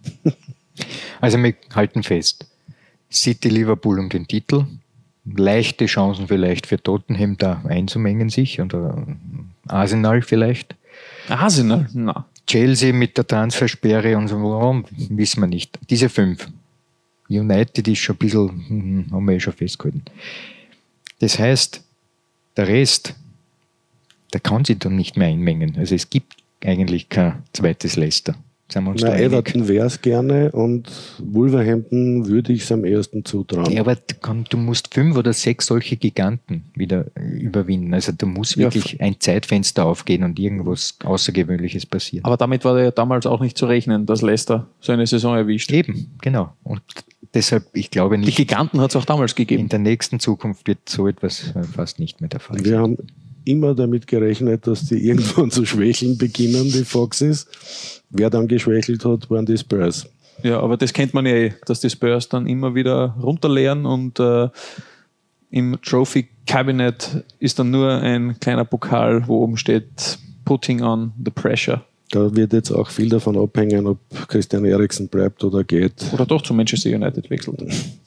Also wir halten fest, City Liverpool um den Titel, leichte Chancen vielleicht für Tottenham da einzumengen sich, oder Arsenal vielleicht. Arsenal? Na. Chelsea mit der Transfersperre und so, warum, wissen wir nicht. Diese fünf. United ist schon ein bisschen, hm, haben wir eh schon festgehalten. Das heißt, der Rest, der kann sich dann nicht mehr einmengen. Also es gibt eigentlich kein zweites Leicester. Sind wir uns Na, da einig? Everton wäre es gerne, und Wolverhampton würde ich es am ersten zutrauen. Ja, aber du kann- du musst fünf oder sechs solche Giganten wieder überwinden. Also da muss Ja, wirklich ein Zeitfenster aufgehen und irgendwas Außergewöhnliches passieren. Aber damit war ja damals auch nicht zu rechnen, dass Leicester so eine Saison erwischt. Eben, genau. Und deshalb, ich glaube Die nicht, Giganten hat es auch damals in gegeben. der nächsten Zukunft wird so etwas äh, fast nicht mehr der Fall Wir sein. haben immer damit gerechnet, dass die irgendwann zu schwächeln beginnen, die Foxes. Wer dann geschwächelt hat, waren die Spurs. Ja, aber das kennt man ja eh, dass die Spurs dann immer wieder runterleeren und äh, im Trophy Cabinet ist dann nur ein kleiner Pokal, wo oben steht Putting on the Pressure. Da wird jetzt auch viel davon abhängen, ob Christian Eriksen bleibt oder geht. Oder doch zu Manchester United wechselt.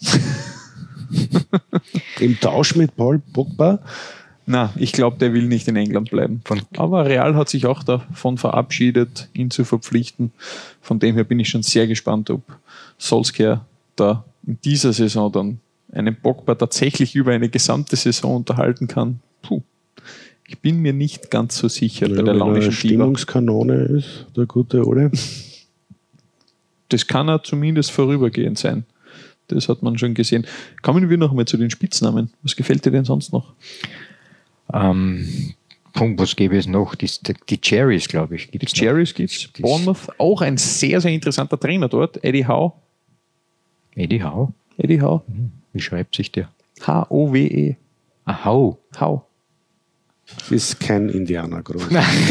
Im Tausch mit Paul Pogba. Na, ich glaube, der will nicht in England bleiben. Von- Aber Real hat sich auch davon verabschiedet, ihn zu verpflichten. Von dem her bin ich schon sehr gespannt, ob Solskjaer da in dieser Saison dann einen Pogba tatsächlich über eine gesamte Saison unterhalten kann. Puh. Ich bin mir nicht ganz so sicher Ja, bei der wenn er eine launischen Diva. Stimmungskanone ist, der gute Ole. Das kann er zumindest vorübergehend sein. Das hat man schon gesehen. Kommen wir noch mal zu den Spitznamen. Was gefällt dir denn sonst noch? Ähm, Punkt, was gäbe es noch? Die, die Cherries, glaube ich. Die Gibt's Cherries gibt's. Die- Bournemouth, auch ein sehr, sehr interessanter Trainer dort. Eddie Howe. noch. Eddie Howe. Eddie Howe. Wie schreibt sich der? H O W E. Ah, Howe. Howe. Ist kein Indianergruß.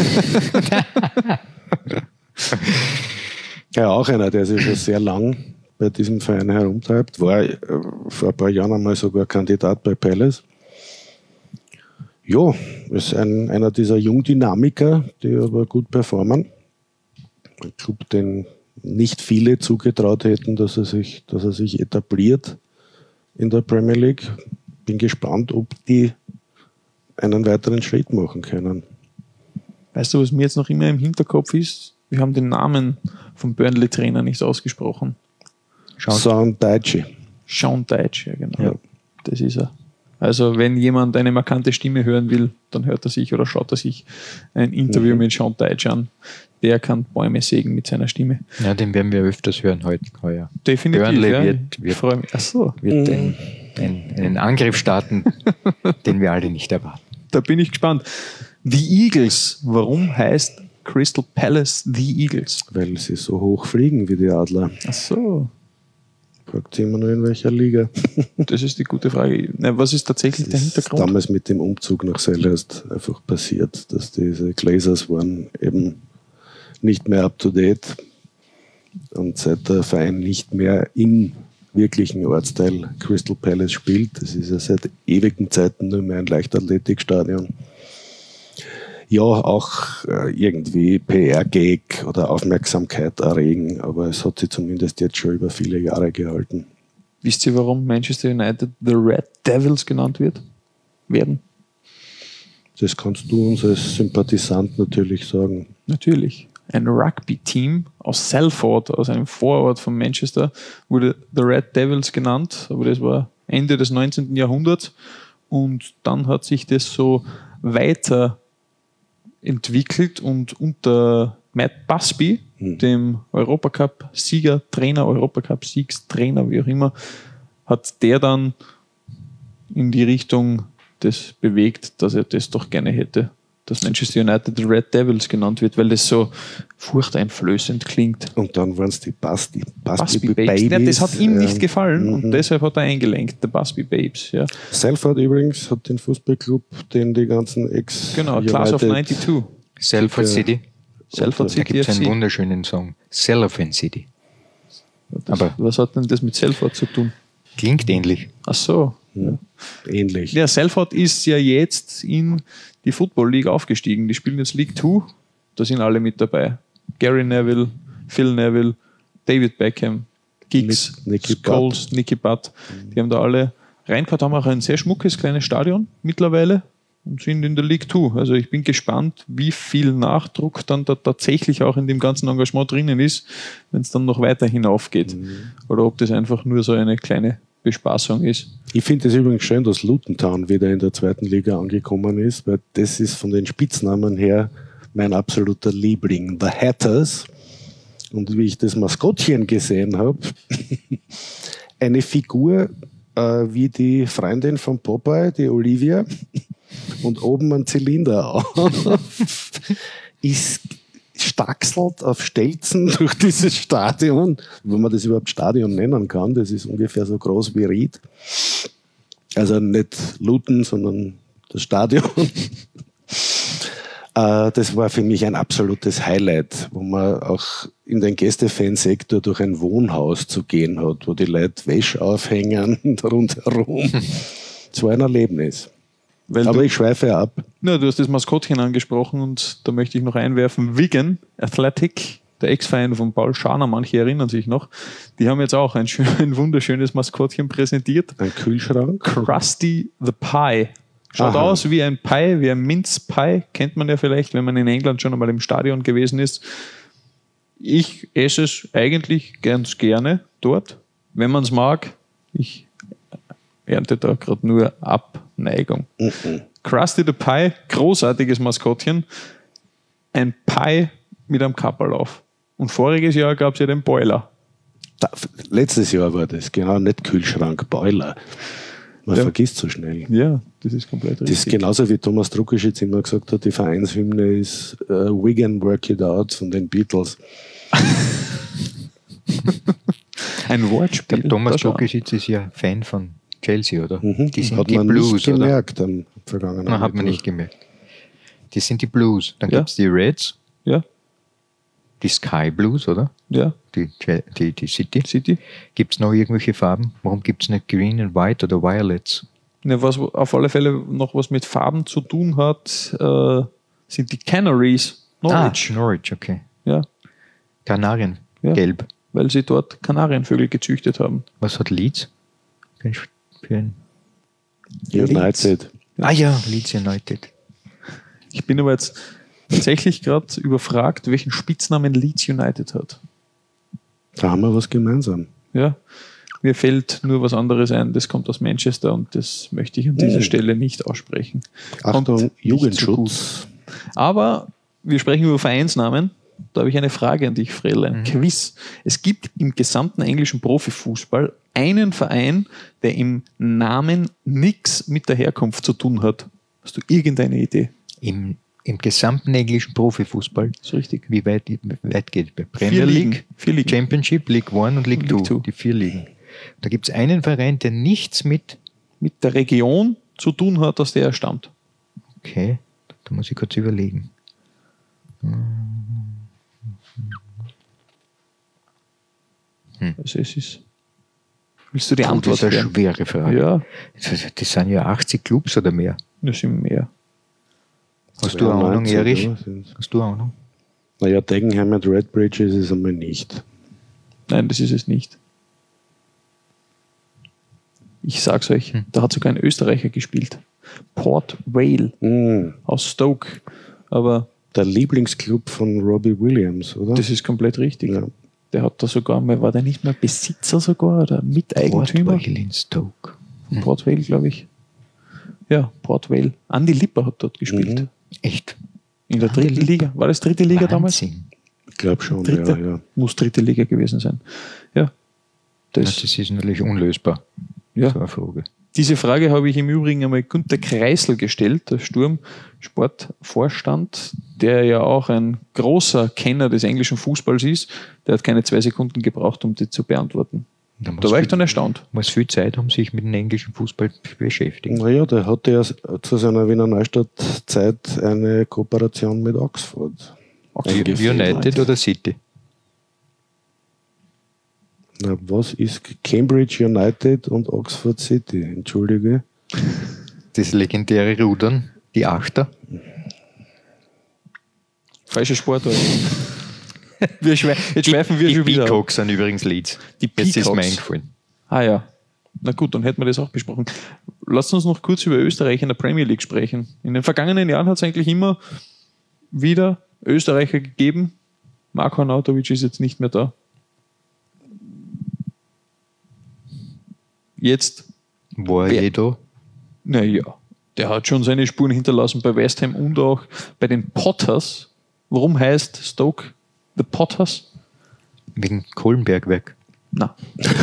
Ja, auch einer, der sich schon sehr lang bei diesem Verein herumtreibt. War äh, vor ein paar Jahren einmal sogar Kandidat bei Palace. Ja, ist ein, einer dieser Jungdynamiker, die aber gut performen. Ein Club, den nicht viele zugetraut hätten, dass er sich, dass er sich etabliert in der Premier League. Bin gespannt, ob die einen weiteren Schritt machen können. Weißt du, was mir jetzt noch immer im Hinterkopf ist? Wir haben den Namen vom Burnley-Trainer nicht ausgesprochen. Sean Dyche. Sean Dyche, ja genau. Ja. Das ist er. Also wenn jemand eine markante Stimme hören will, dann hört er sich oder schaut er sich ein Interview Mhm. mit Sean Dyche an. Der kann Bäume sägen mit seiner Stimme. Ja, den werden wir öfters hören heute. heuer. Definitiv. Burnley ja. wird, ich wird, freue mich. Ach so, wird ein, ein, einen Angriff starten, den wir alle nicht erwarten. da bin ich gespannt. The Eagles. Warum heißt Crystal Palace The Eagles? Weil sie so hoch fliegen wie die Adler. Ach so, Fragt sich immer nur, in welcher Liga. das ist die gute Frage. Na, was ist tatsächlich der Das ist Hintergrund? damals mit dem Umzug nach Selhurst einfach passiert, dass diese Glazers waren eben nicht mehr up to date und seit der Verein nicht mehr im wirklichen Ortsteil Crystal Palace spielt, das ist ja seit ewigen Zeiten nur mehr ein Leichtathletikstadion, ja auch äh, irgendwie P R-Gag oder Aufmerksamkeit erregen, aber es hat sich zumindest jetzt schon über viele Jahre gehalten. Wisst ihr, warum Manchester United The Red Devils genannt wird? Werden? Das kannst du uns als Sympathisant natürlich sagen. Natürlich. Ein Rugby-Team aus Salford, aus einem Vorort von Manchester, wurde The Red Devils genannt, aber das war Ende des neunzehnten Jahrhunderts und dann hat sich das so weiter entwickelt und unter Matt Busby, Hm. dem Europacup-Sieger, Trainer, Europacup-Siegstrainer, wie auch immer, hat der dann in die Richtung das bewegt, dass er das doch gerne hätte, dass Manchester United The Red Devils genannt wird, weil das so furchteinflößend klingt. Und dann waren es die Busby, Busby Busby Babes. Babies. Ja, das hat ihm nicht ähm, gefallen und mhm. deshalb hat er eingelenkt, der Busby Babes. Ja. Salford übrigens hat den Fußballclub, den die ganzen Ex Genau, Class of United- zweiundneunzig. Salford Ja. City. Salford Da City gibt es F einen C. wunderschönen Song. Cellophane City. Das, aber- was hat denn das mit Salford zu tun? Klingt ähnlich. Ach so. Ja, ähnlich. Ja, Salford ist ja jetzt in die Football League aufgestiegen. Die spielen jetzt League zwei. Da sind alle mit dabei. Gary Neville, Phil Neville, David Beckham, Giggs, Nick- Nicky Scholes, Nicky Butt. Die haben da alle reingehört, haben auch ein sehr schmuckes kleines Stadion mittlerweile und sind in der League zwei. Also ich bin gespannt, wie viel Nachdruck dann da tatsächlich auch in dem ganzen Engagement drinnen ist, wenn es dann noch weiter hinaufgeht. Oder ob das einfach nur so eine kleine Bespaßung ist. Ich finde es übrigens schön, dass Luton Town wieder in der zweiten Liga angekommen ist, weil das ist von den Spitznamen her mein absoluter Liebling. The Hatters. Und wie ich das Maskottchen gesehen habe, eine Figur äh, wie die Freundin von Popeye, die Olivia, und oben ein Zylinder auf, ist stachselt auf Stelzen durch dieses Stadion, wenn man das überhaupt Stadion nennen kann. Das ist ungefähr so groß wie Ried. Also nicht Luton, sondern das Stadion. Äh, das war für mich ein absolutes Highlight, wo man auch in den Gästefansektor durch ein Wohnhaus zu gehen hat, wo die Leute Wäsche aufhängen rundherum. Das war ein Erlebnis. Weil Aber du, ich schweife ab. na, du hast das Maskottchen angesprochen und da möchte ich noch einwerfen, Wigan Athletic, der Ex-Verein von Paul Scharner, manche erinnern sich noch, die haben jetzt auch ein, schön, ein wunderschönes Maskottchen präsentiert. Ein Kühlschrank. Krusty the Pie. Schaut Aha. aus wie ein Pie, wie ein Mince Pie. Kennt man ja vielleicht, wenn man in England schon einmal im Stadion gewesen ist. Ich esse es eigentlich ganz gerne dort, wenn man es mag. Ich ernte da gerade nur Abneigung. Mhm. Krusty the Pie, großartiges Maskottchen. Ein Pie mit einem Kapperlauf. Und voriges Jahr gab es ja den Boiler. Da, letztes Jahr war das, genau, nicht Kühlschrank, Boiler. Man Ja. vergisst so schnell. Ja, das ist komplett Das ist richtig. genauso wie Thomas Druckisch jetzt immer gesagt hat, die Vereinshymne ist uh, Wigan Work It Out von den Beatles. Ein Wortspiel. Der Thomas Da schau. Druckisch ist ja Fan von Chelsea, oder? Mhm. Die sind hat die man Blues, nicht oder? gemerkt am vergangenen Na, hat man Mittwoch. nicht gemerkt. Die sind die Blues. Dann Ja. gibt es die Reds, Ja, die Sky Blues, oder? ja, Die, Chel- die, die City. City. Gibt es noch irgendwelche Farben? Warum gibt es nicht Green and White oder Violets? Ja, was auf alle Fälle noch was mit Farben zu tun hat, äh, sind die Canaries, Norwich. Ah, Norwich, okay. Ja, Kanarien, Ja. gelb. weil sie dort Kanarienvögel gezüchtet haben. Was hat Leeds? Für ein, für ein United. Ja, Ah ja, Leeds United. Ich bin aber jetzt tatsächlich gerade überfragt, welchen Spitznamen Leeds United hat. Da haben wir was gemeinsam. Ja, mir fällt nur was anderes ein, das kommt aus Manchester und das möchte ich an dieser Mhm. Stelle nicht aussprechen. Achtung, Kommt nicht so Jugendschutz. gut. Aber wir sprechen über Vereinsnamen. Da habe ich eine Frage an dich, Frele, ein Mhm. Quiz. Es gibt im gesamten englischen Profifußball einen Verein, der im Namen nichts mit der Herkunft zu tun hat. Hast du irgendeine Idee? Im, Im gesamten englischen Profifußball, Das ist richtig. wie weit, weit geht es? Premier Vier Ligen. League, Vier Ligen. Championship, League One und League, League Two, Two. die vier Ligen. Da gibt es einen Verein, der nichts mit, Mit der Region zu tun hat, aus der er stammt. okay, da muss ich kurz überlegen. Also es ist. Willst du die Puh, das Antwort ist eine hören? schwere Frage. Ja, Das, das sind ja achtzig Clubs oder mehr. das sind mehr. Hast du eine Ahnung, zweiundneunzig, Erich? oder? Sind's? Hast du eine Ahnung? Naja, Dagenham und Redbridge ist es einmal nicht. Nein, das ist es nicht. Ich sag's euch, Hm. da hat sogar ein Österreicher gespielt. Port Vale Hm, aus Stoke. Aber der Lieblingsclub von Robbie Williams, oder? das ist komplett richtig. Ja. Der hat da sogar mal, war der nicht mehr Besitzer sogar oder Miteigentümer? Port Vale in Stoke. Von Port Vale, glaube ich. Ja, Port Vale. Andi Lipper hat dort gespielt. Mhm. Echt? In der Andi dritten Lipper. Liga. War das dritte Liga damals? Wahnsinn. Ich glaube schon, Dritte? ja, ja. Muss dritte Liga gewesen sein. Ja. Das, Das, das ist natürlich unlösbar, ja. so eine Frage. Diese Frage habe ich im Übrigen einmal Günter Kreisel gestellt, der Sturm-Sportvorstand, der ja auch ein großer Kenner des englischen Fußballs ist. Der hat keine zwei Sekunden gebraucht, um die zu beantworten. Da Da war ich dann erstaunt. muss viel Zeit haben, sich mit dem englischen Fußball zu beschäftigen. Naja, der hatte ja zu seiner Wiener Neustadt-Zeit eine Kooperation mit Oxford. Oxford United oder City? Na, was ist Cambridge United und Oxford City? Entschuldige. Das legendäre Rudern, die Achter. Falsche Sportart. wir schwe jetzt schweifen wir die schon wieder. ab. Peacocks sind übrigens Leeds. Die Das ist mir Peacocks. eingefallen. Ah ja. Na gut, dann hätten wir das auch besprochen. Lasst uns noch kurz über Österreich in der Premier League sprechen. In den vergangenen Jahren hat es eigentlich immer wieder Österreicher gegeben. Marko Arnautovic ist jetzt nicht mehr da. Jetzt, War Wer- je da? naja, der hat schon seine Spuren hinterlassen bei West Ham und auch bei den Potters. Warum heißt Stoke The Potters? Wegen Kohlenbergwerk. Na.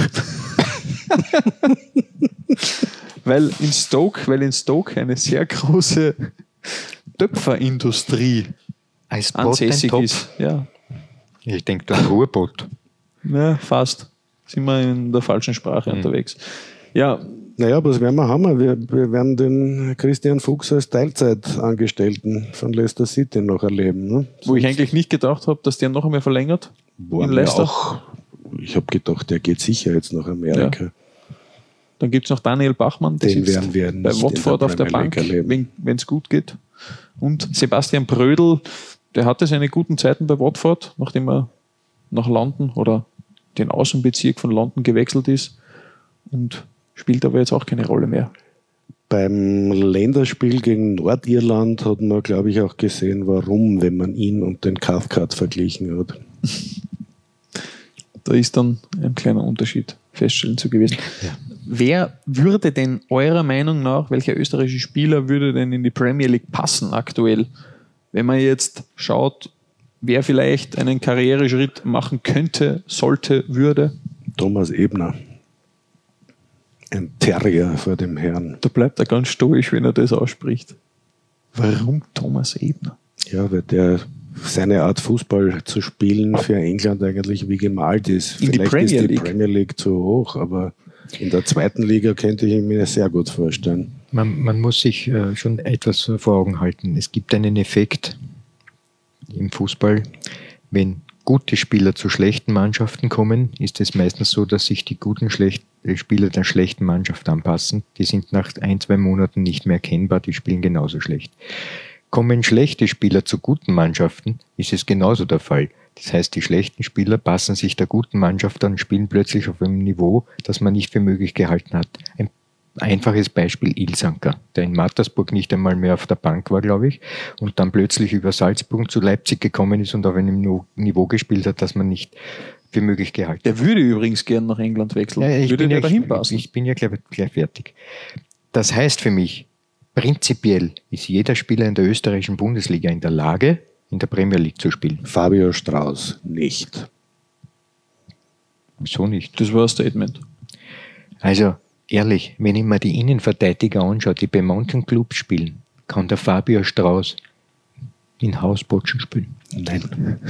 weil in Stoke, weil in Stoke eine sehr große Töpferindustrie Als Pot ein ansässig Topf. ist. Ja, Ich denke da an Ruhrpott. ja, fast. Sind wir in der falschen Sprache Mhm. unterwegs. Ja, Naja, was werden wir haben? Wir, wir werden den Christian Fuchs als Teilzeitangestellten von Leicester City noch erleben. Ne? wo ich eigentlich nicht gedacht habe, dass der noch einmal verlängert. War in mir Leicester. auch, ich habe gedacht, der geht sicher jetzt nach Amerika. Dann gibt es noch Daniel Bachmann, der Den sitzt werden wir nicht bei in Watford der auf der Premier Bank, League erleben. wenn es gut geht. Und Sebastian Brödel, der hatte seine guten Zeiten bei Watford, nachdem er nach London oder den Außenbezirk von London gewechselt ist und spielt aber jetzt auch keine Rolle mehr. Beim Länderspiel gegen Nordirland hat man, glaube ich, auch gesehen, warum, wenn man ihn und den Cathcart verglichen hat. Da ist dann ein kleiner Unterschied feststellen zu gewesen. Wer würde denn eurer Meinung nach, welcher österreichische Spieler würde denn in die Premier League passen aktuell? Wenn man jetzt schaut, wer vielleicht einen Karriereschritt machen könnte, sollte, würde, Thomas Ebner. Ein Terrier vor dem Herrn. da bleibt er ganz stoisch, wenn er das ausspricht. Warum Thomas Ebner? Ja, weil der seine Art Fußball zu spielen für England eigentlich wie gemalt ist. In die Vielleicht Premier ist die League. Premier League zu hoch, aber in der zweiten Liga könnte ich mir sehr gut vorstellen. Man, man muss sich äh, schon etwas vor Augen halten. Es gibt einen Effekt im Fußball. Wenn gute Spieler zu schlechten Mannschaften kommen, ist es meistens so, dass sich die guten schlecht, äh, Spieler der schlechten Mannschaft anpassen. Die sind nach ein, zwei Monaten nicht mehr erkennbar, die spielen genauso schlecht. Kommen schlechte Spieler zu guten Mannschaften, ist es genauso der Fall. Das heißt, die schlechten Spieler passen sich der guten Mannschaft an und spielen plötzlich auf einem Niveau, das man nicht für möglich gehalten hat. Ein Einfaches Beispiel Ilsanker, der in Mattersburg nicht einmal mehr auf der Bank war, glaube ich, und dann plötzlich über Salzburg zu Leipzig gekommen ist und auf einem Niveau gespielt hat, das man nicht für möglich gehalten hat. Der würde übrigens gern nach England wechseln. Ja, ich würde bin der ja, dahin passen? Ich bin ja gleich, gleich fertig. Das heißt für mich, prinzipiell ist jeder Spieler in der österreichischen Bundesliga in der Lage, in der Premier League zu spielen. Fabio Strauß nicht. Wieso nicht? Das war ein Statement. Also, ehrlich, wenn ich mir die Innenverteidiger anschaue, die bei manchen Clubs spielen, kann der Fabio Strauß in Hausbotschen spielen. Nein.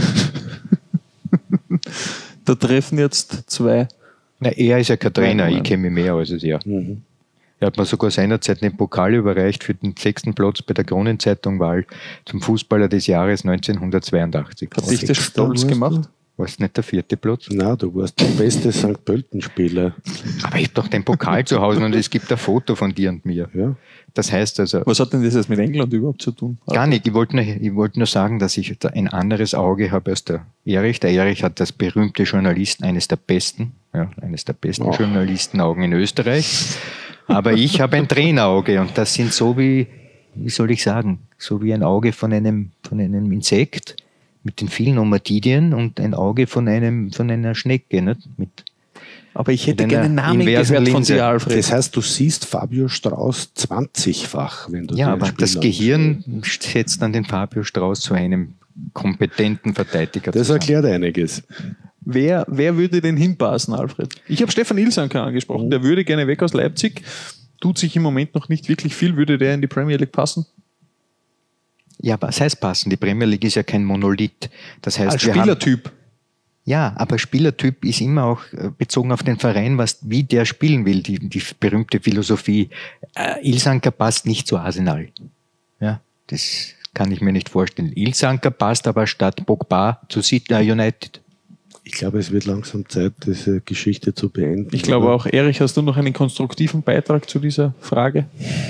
Da treffen jetzt zwei. Na, er ist ja kein Trainer, Nein, nein. ich kenne mich mehr als es er. Mhm. Er hat mir sogar seinerzeit den Pokal überreicht für den sechsten Platz bei der Kronenzeitung-Wahl zum Fußballer des Jahres neunzehnhundertzweiundachtzig. Hat dich das Sechster stolz warst gemacht? War es nicht der vierte Platz? Na, du warst der beste Sankt Pölten-Spieler. Aber ich habe doch den Pokal zu Hause und es gibt ein Foto von dir und mir. Ja. Das heißt also, Was hat denn das jetzt mit England überhaupt zu tun? gar nicht. Ich wollte nur, ich wollte nur sagen, dass ich da ein anderes Auge habe als der Erich. Der Erich hat das berühmte Journalisten, eines der besten, ja, eines der besten Oh. Journalistenaugen in Österreich. Aber ich habe ein Trainerauge und das sind so wie, wie soll ich sagen, so wie ein Auge von einem, von einem Insekt mit den vielen Omatidien und ein Auge von einem, von einer Schnecke, nicht? Mit, Aber ich hätte Mit gerne einen einer Namen inversen gehört von Linse. dir, Alfred. Das heißt, du siehst Fabio Strauß zwanzigfach, wenn du ja, dir aber einen das Spieler Gehirn setzt dann den Fabio Strauß zu einem kompetenten Verteidiger Das zusammen. erklärt einiges. Wer, wer würde denn hinpassen, Alfred? Ich habe Stefan Ilsanker angesprochen. Der würde gerne weg aus Leipzig. Tut sich im Moment noch nicht wirklich viel. Würde der in die Premier League passen? Ja, was heißt passen? Die Premier League ist ja kein Monolith. Das heißt, Als wir haben, Spielertyp. ja, aber Spielertyp ist immer auch äh, bezogen auf den Verein, was, wie der spielen will, die, die berühmte Philosophie. Äh, Ilsanker passt nicht zu Arsenal. Ja, das kann ich mir nicht vorstellen. Ilsanker passt aber statt Pogba zu City, äh, United. Ich glaube, es wird langsam Zeit, diese Geschichte zu beenden. Ich glaube auch, Erich, hast du noch einen konstruktiven Beitrag zu dieser Frage?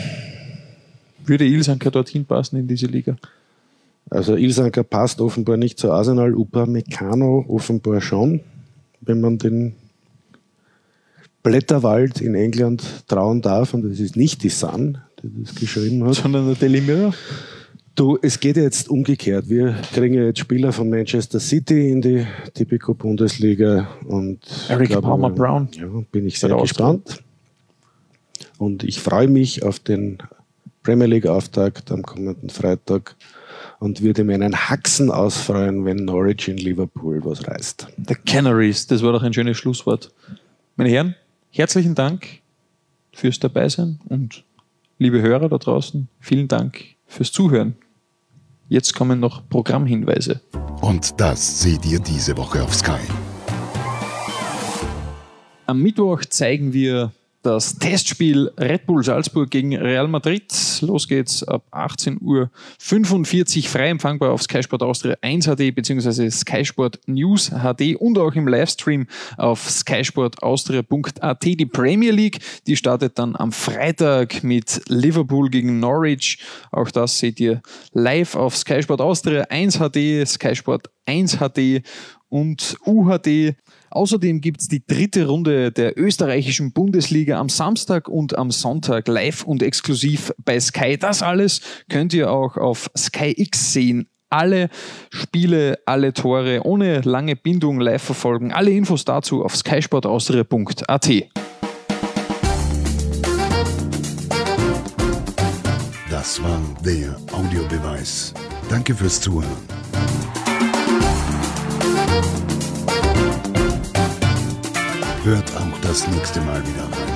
Würde Ilsanker dorthin passen in diese Liga? Also Ilsanker passt offenbar nicht zu Arsenal, Upamecano offenbar schon, wenn man den Blätterwald in England trauen darf. Und das ist nicht die Sun, die das geschrieben hat. Sondern der Daily Mirror? Du, es geht jetzt umgekehrt. Wir kriegen ja jetzt Spieler von Manchester City in die Tipico-Bundesliga. Und Eric ich glaube, Palmer-Brown. Ja, bin ich Bei sehr der Austria. gespannt. Und ich freue mich auf den Premier League-Auftakt am kommenden Freitag und würde mir einen Haxen ausfreuen, wenn Norwich in Liverpool was reißt. The Canaries, das war doch ein schönes Schlusswort. Meine Herren, herzlichen Dank fürs Dabeisein und liebe Hörer da draußen, vielen Dank fürs Zuhören. Jetzt kommen noch Programmhinweise. Und das seht ihr diese Woche auf Sky. Am Mittwoch zeigen wir das Testspiel Red Bull Salzburg gegen Real Madrid. Los geht's ab achtzehn Uhr fünfundvierzig, frei empfangbar auf Sky Sport Austria eins H D bzw. Sky Sport News H D und auch im Livestream auf skysportaustria punkt a t. Die Premier League, die startet dann am Freitag mit Liverpool gegen Norwich. Auch das seht ihr live auf Sky Sport Austria eins H D, Sky Sport eins H D und U H D. Außerdem gibt es die dritte Runde der österreichischen Bundesliga am Samstag und am Sonntag live und exklusiv bei Sky. Das alles könnt ihr auch auf Sky X sehen. Alle Spiele, alle Tore ohne lange Bindung live verfolgen. Alle Infos dazu auf skysportaustria punkt a t. Das war der Audiobeweis. Danke fürs Zuhören. Hört auch das nächste Mal wieder rein.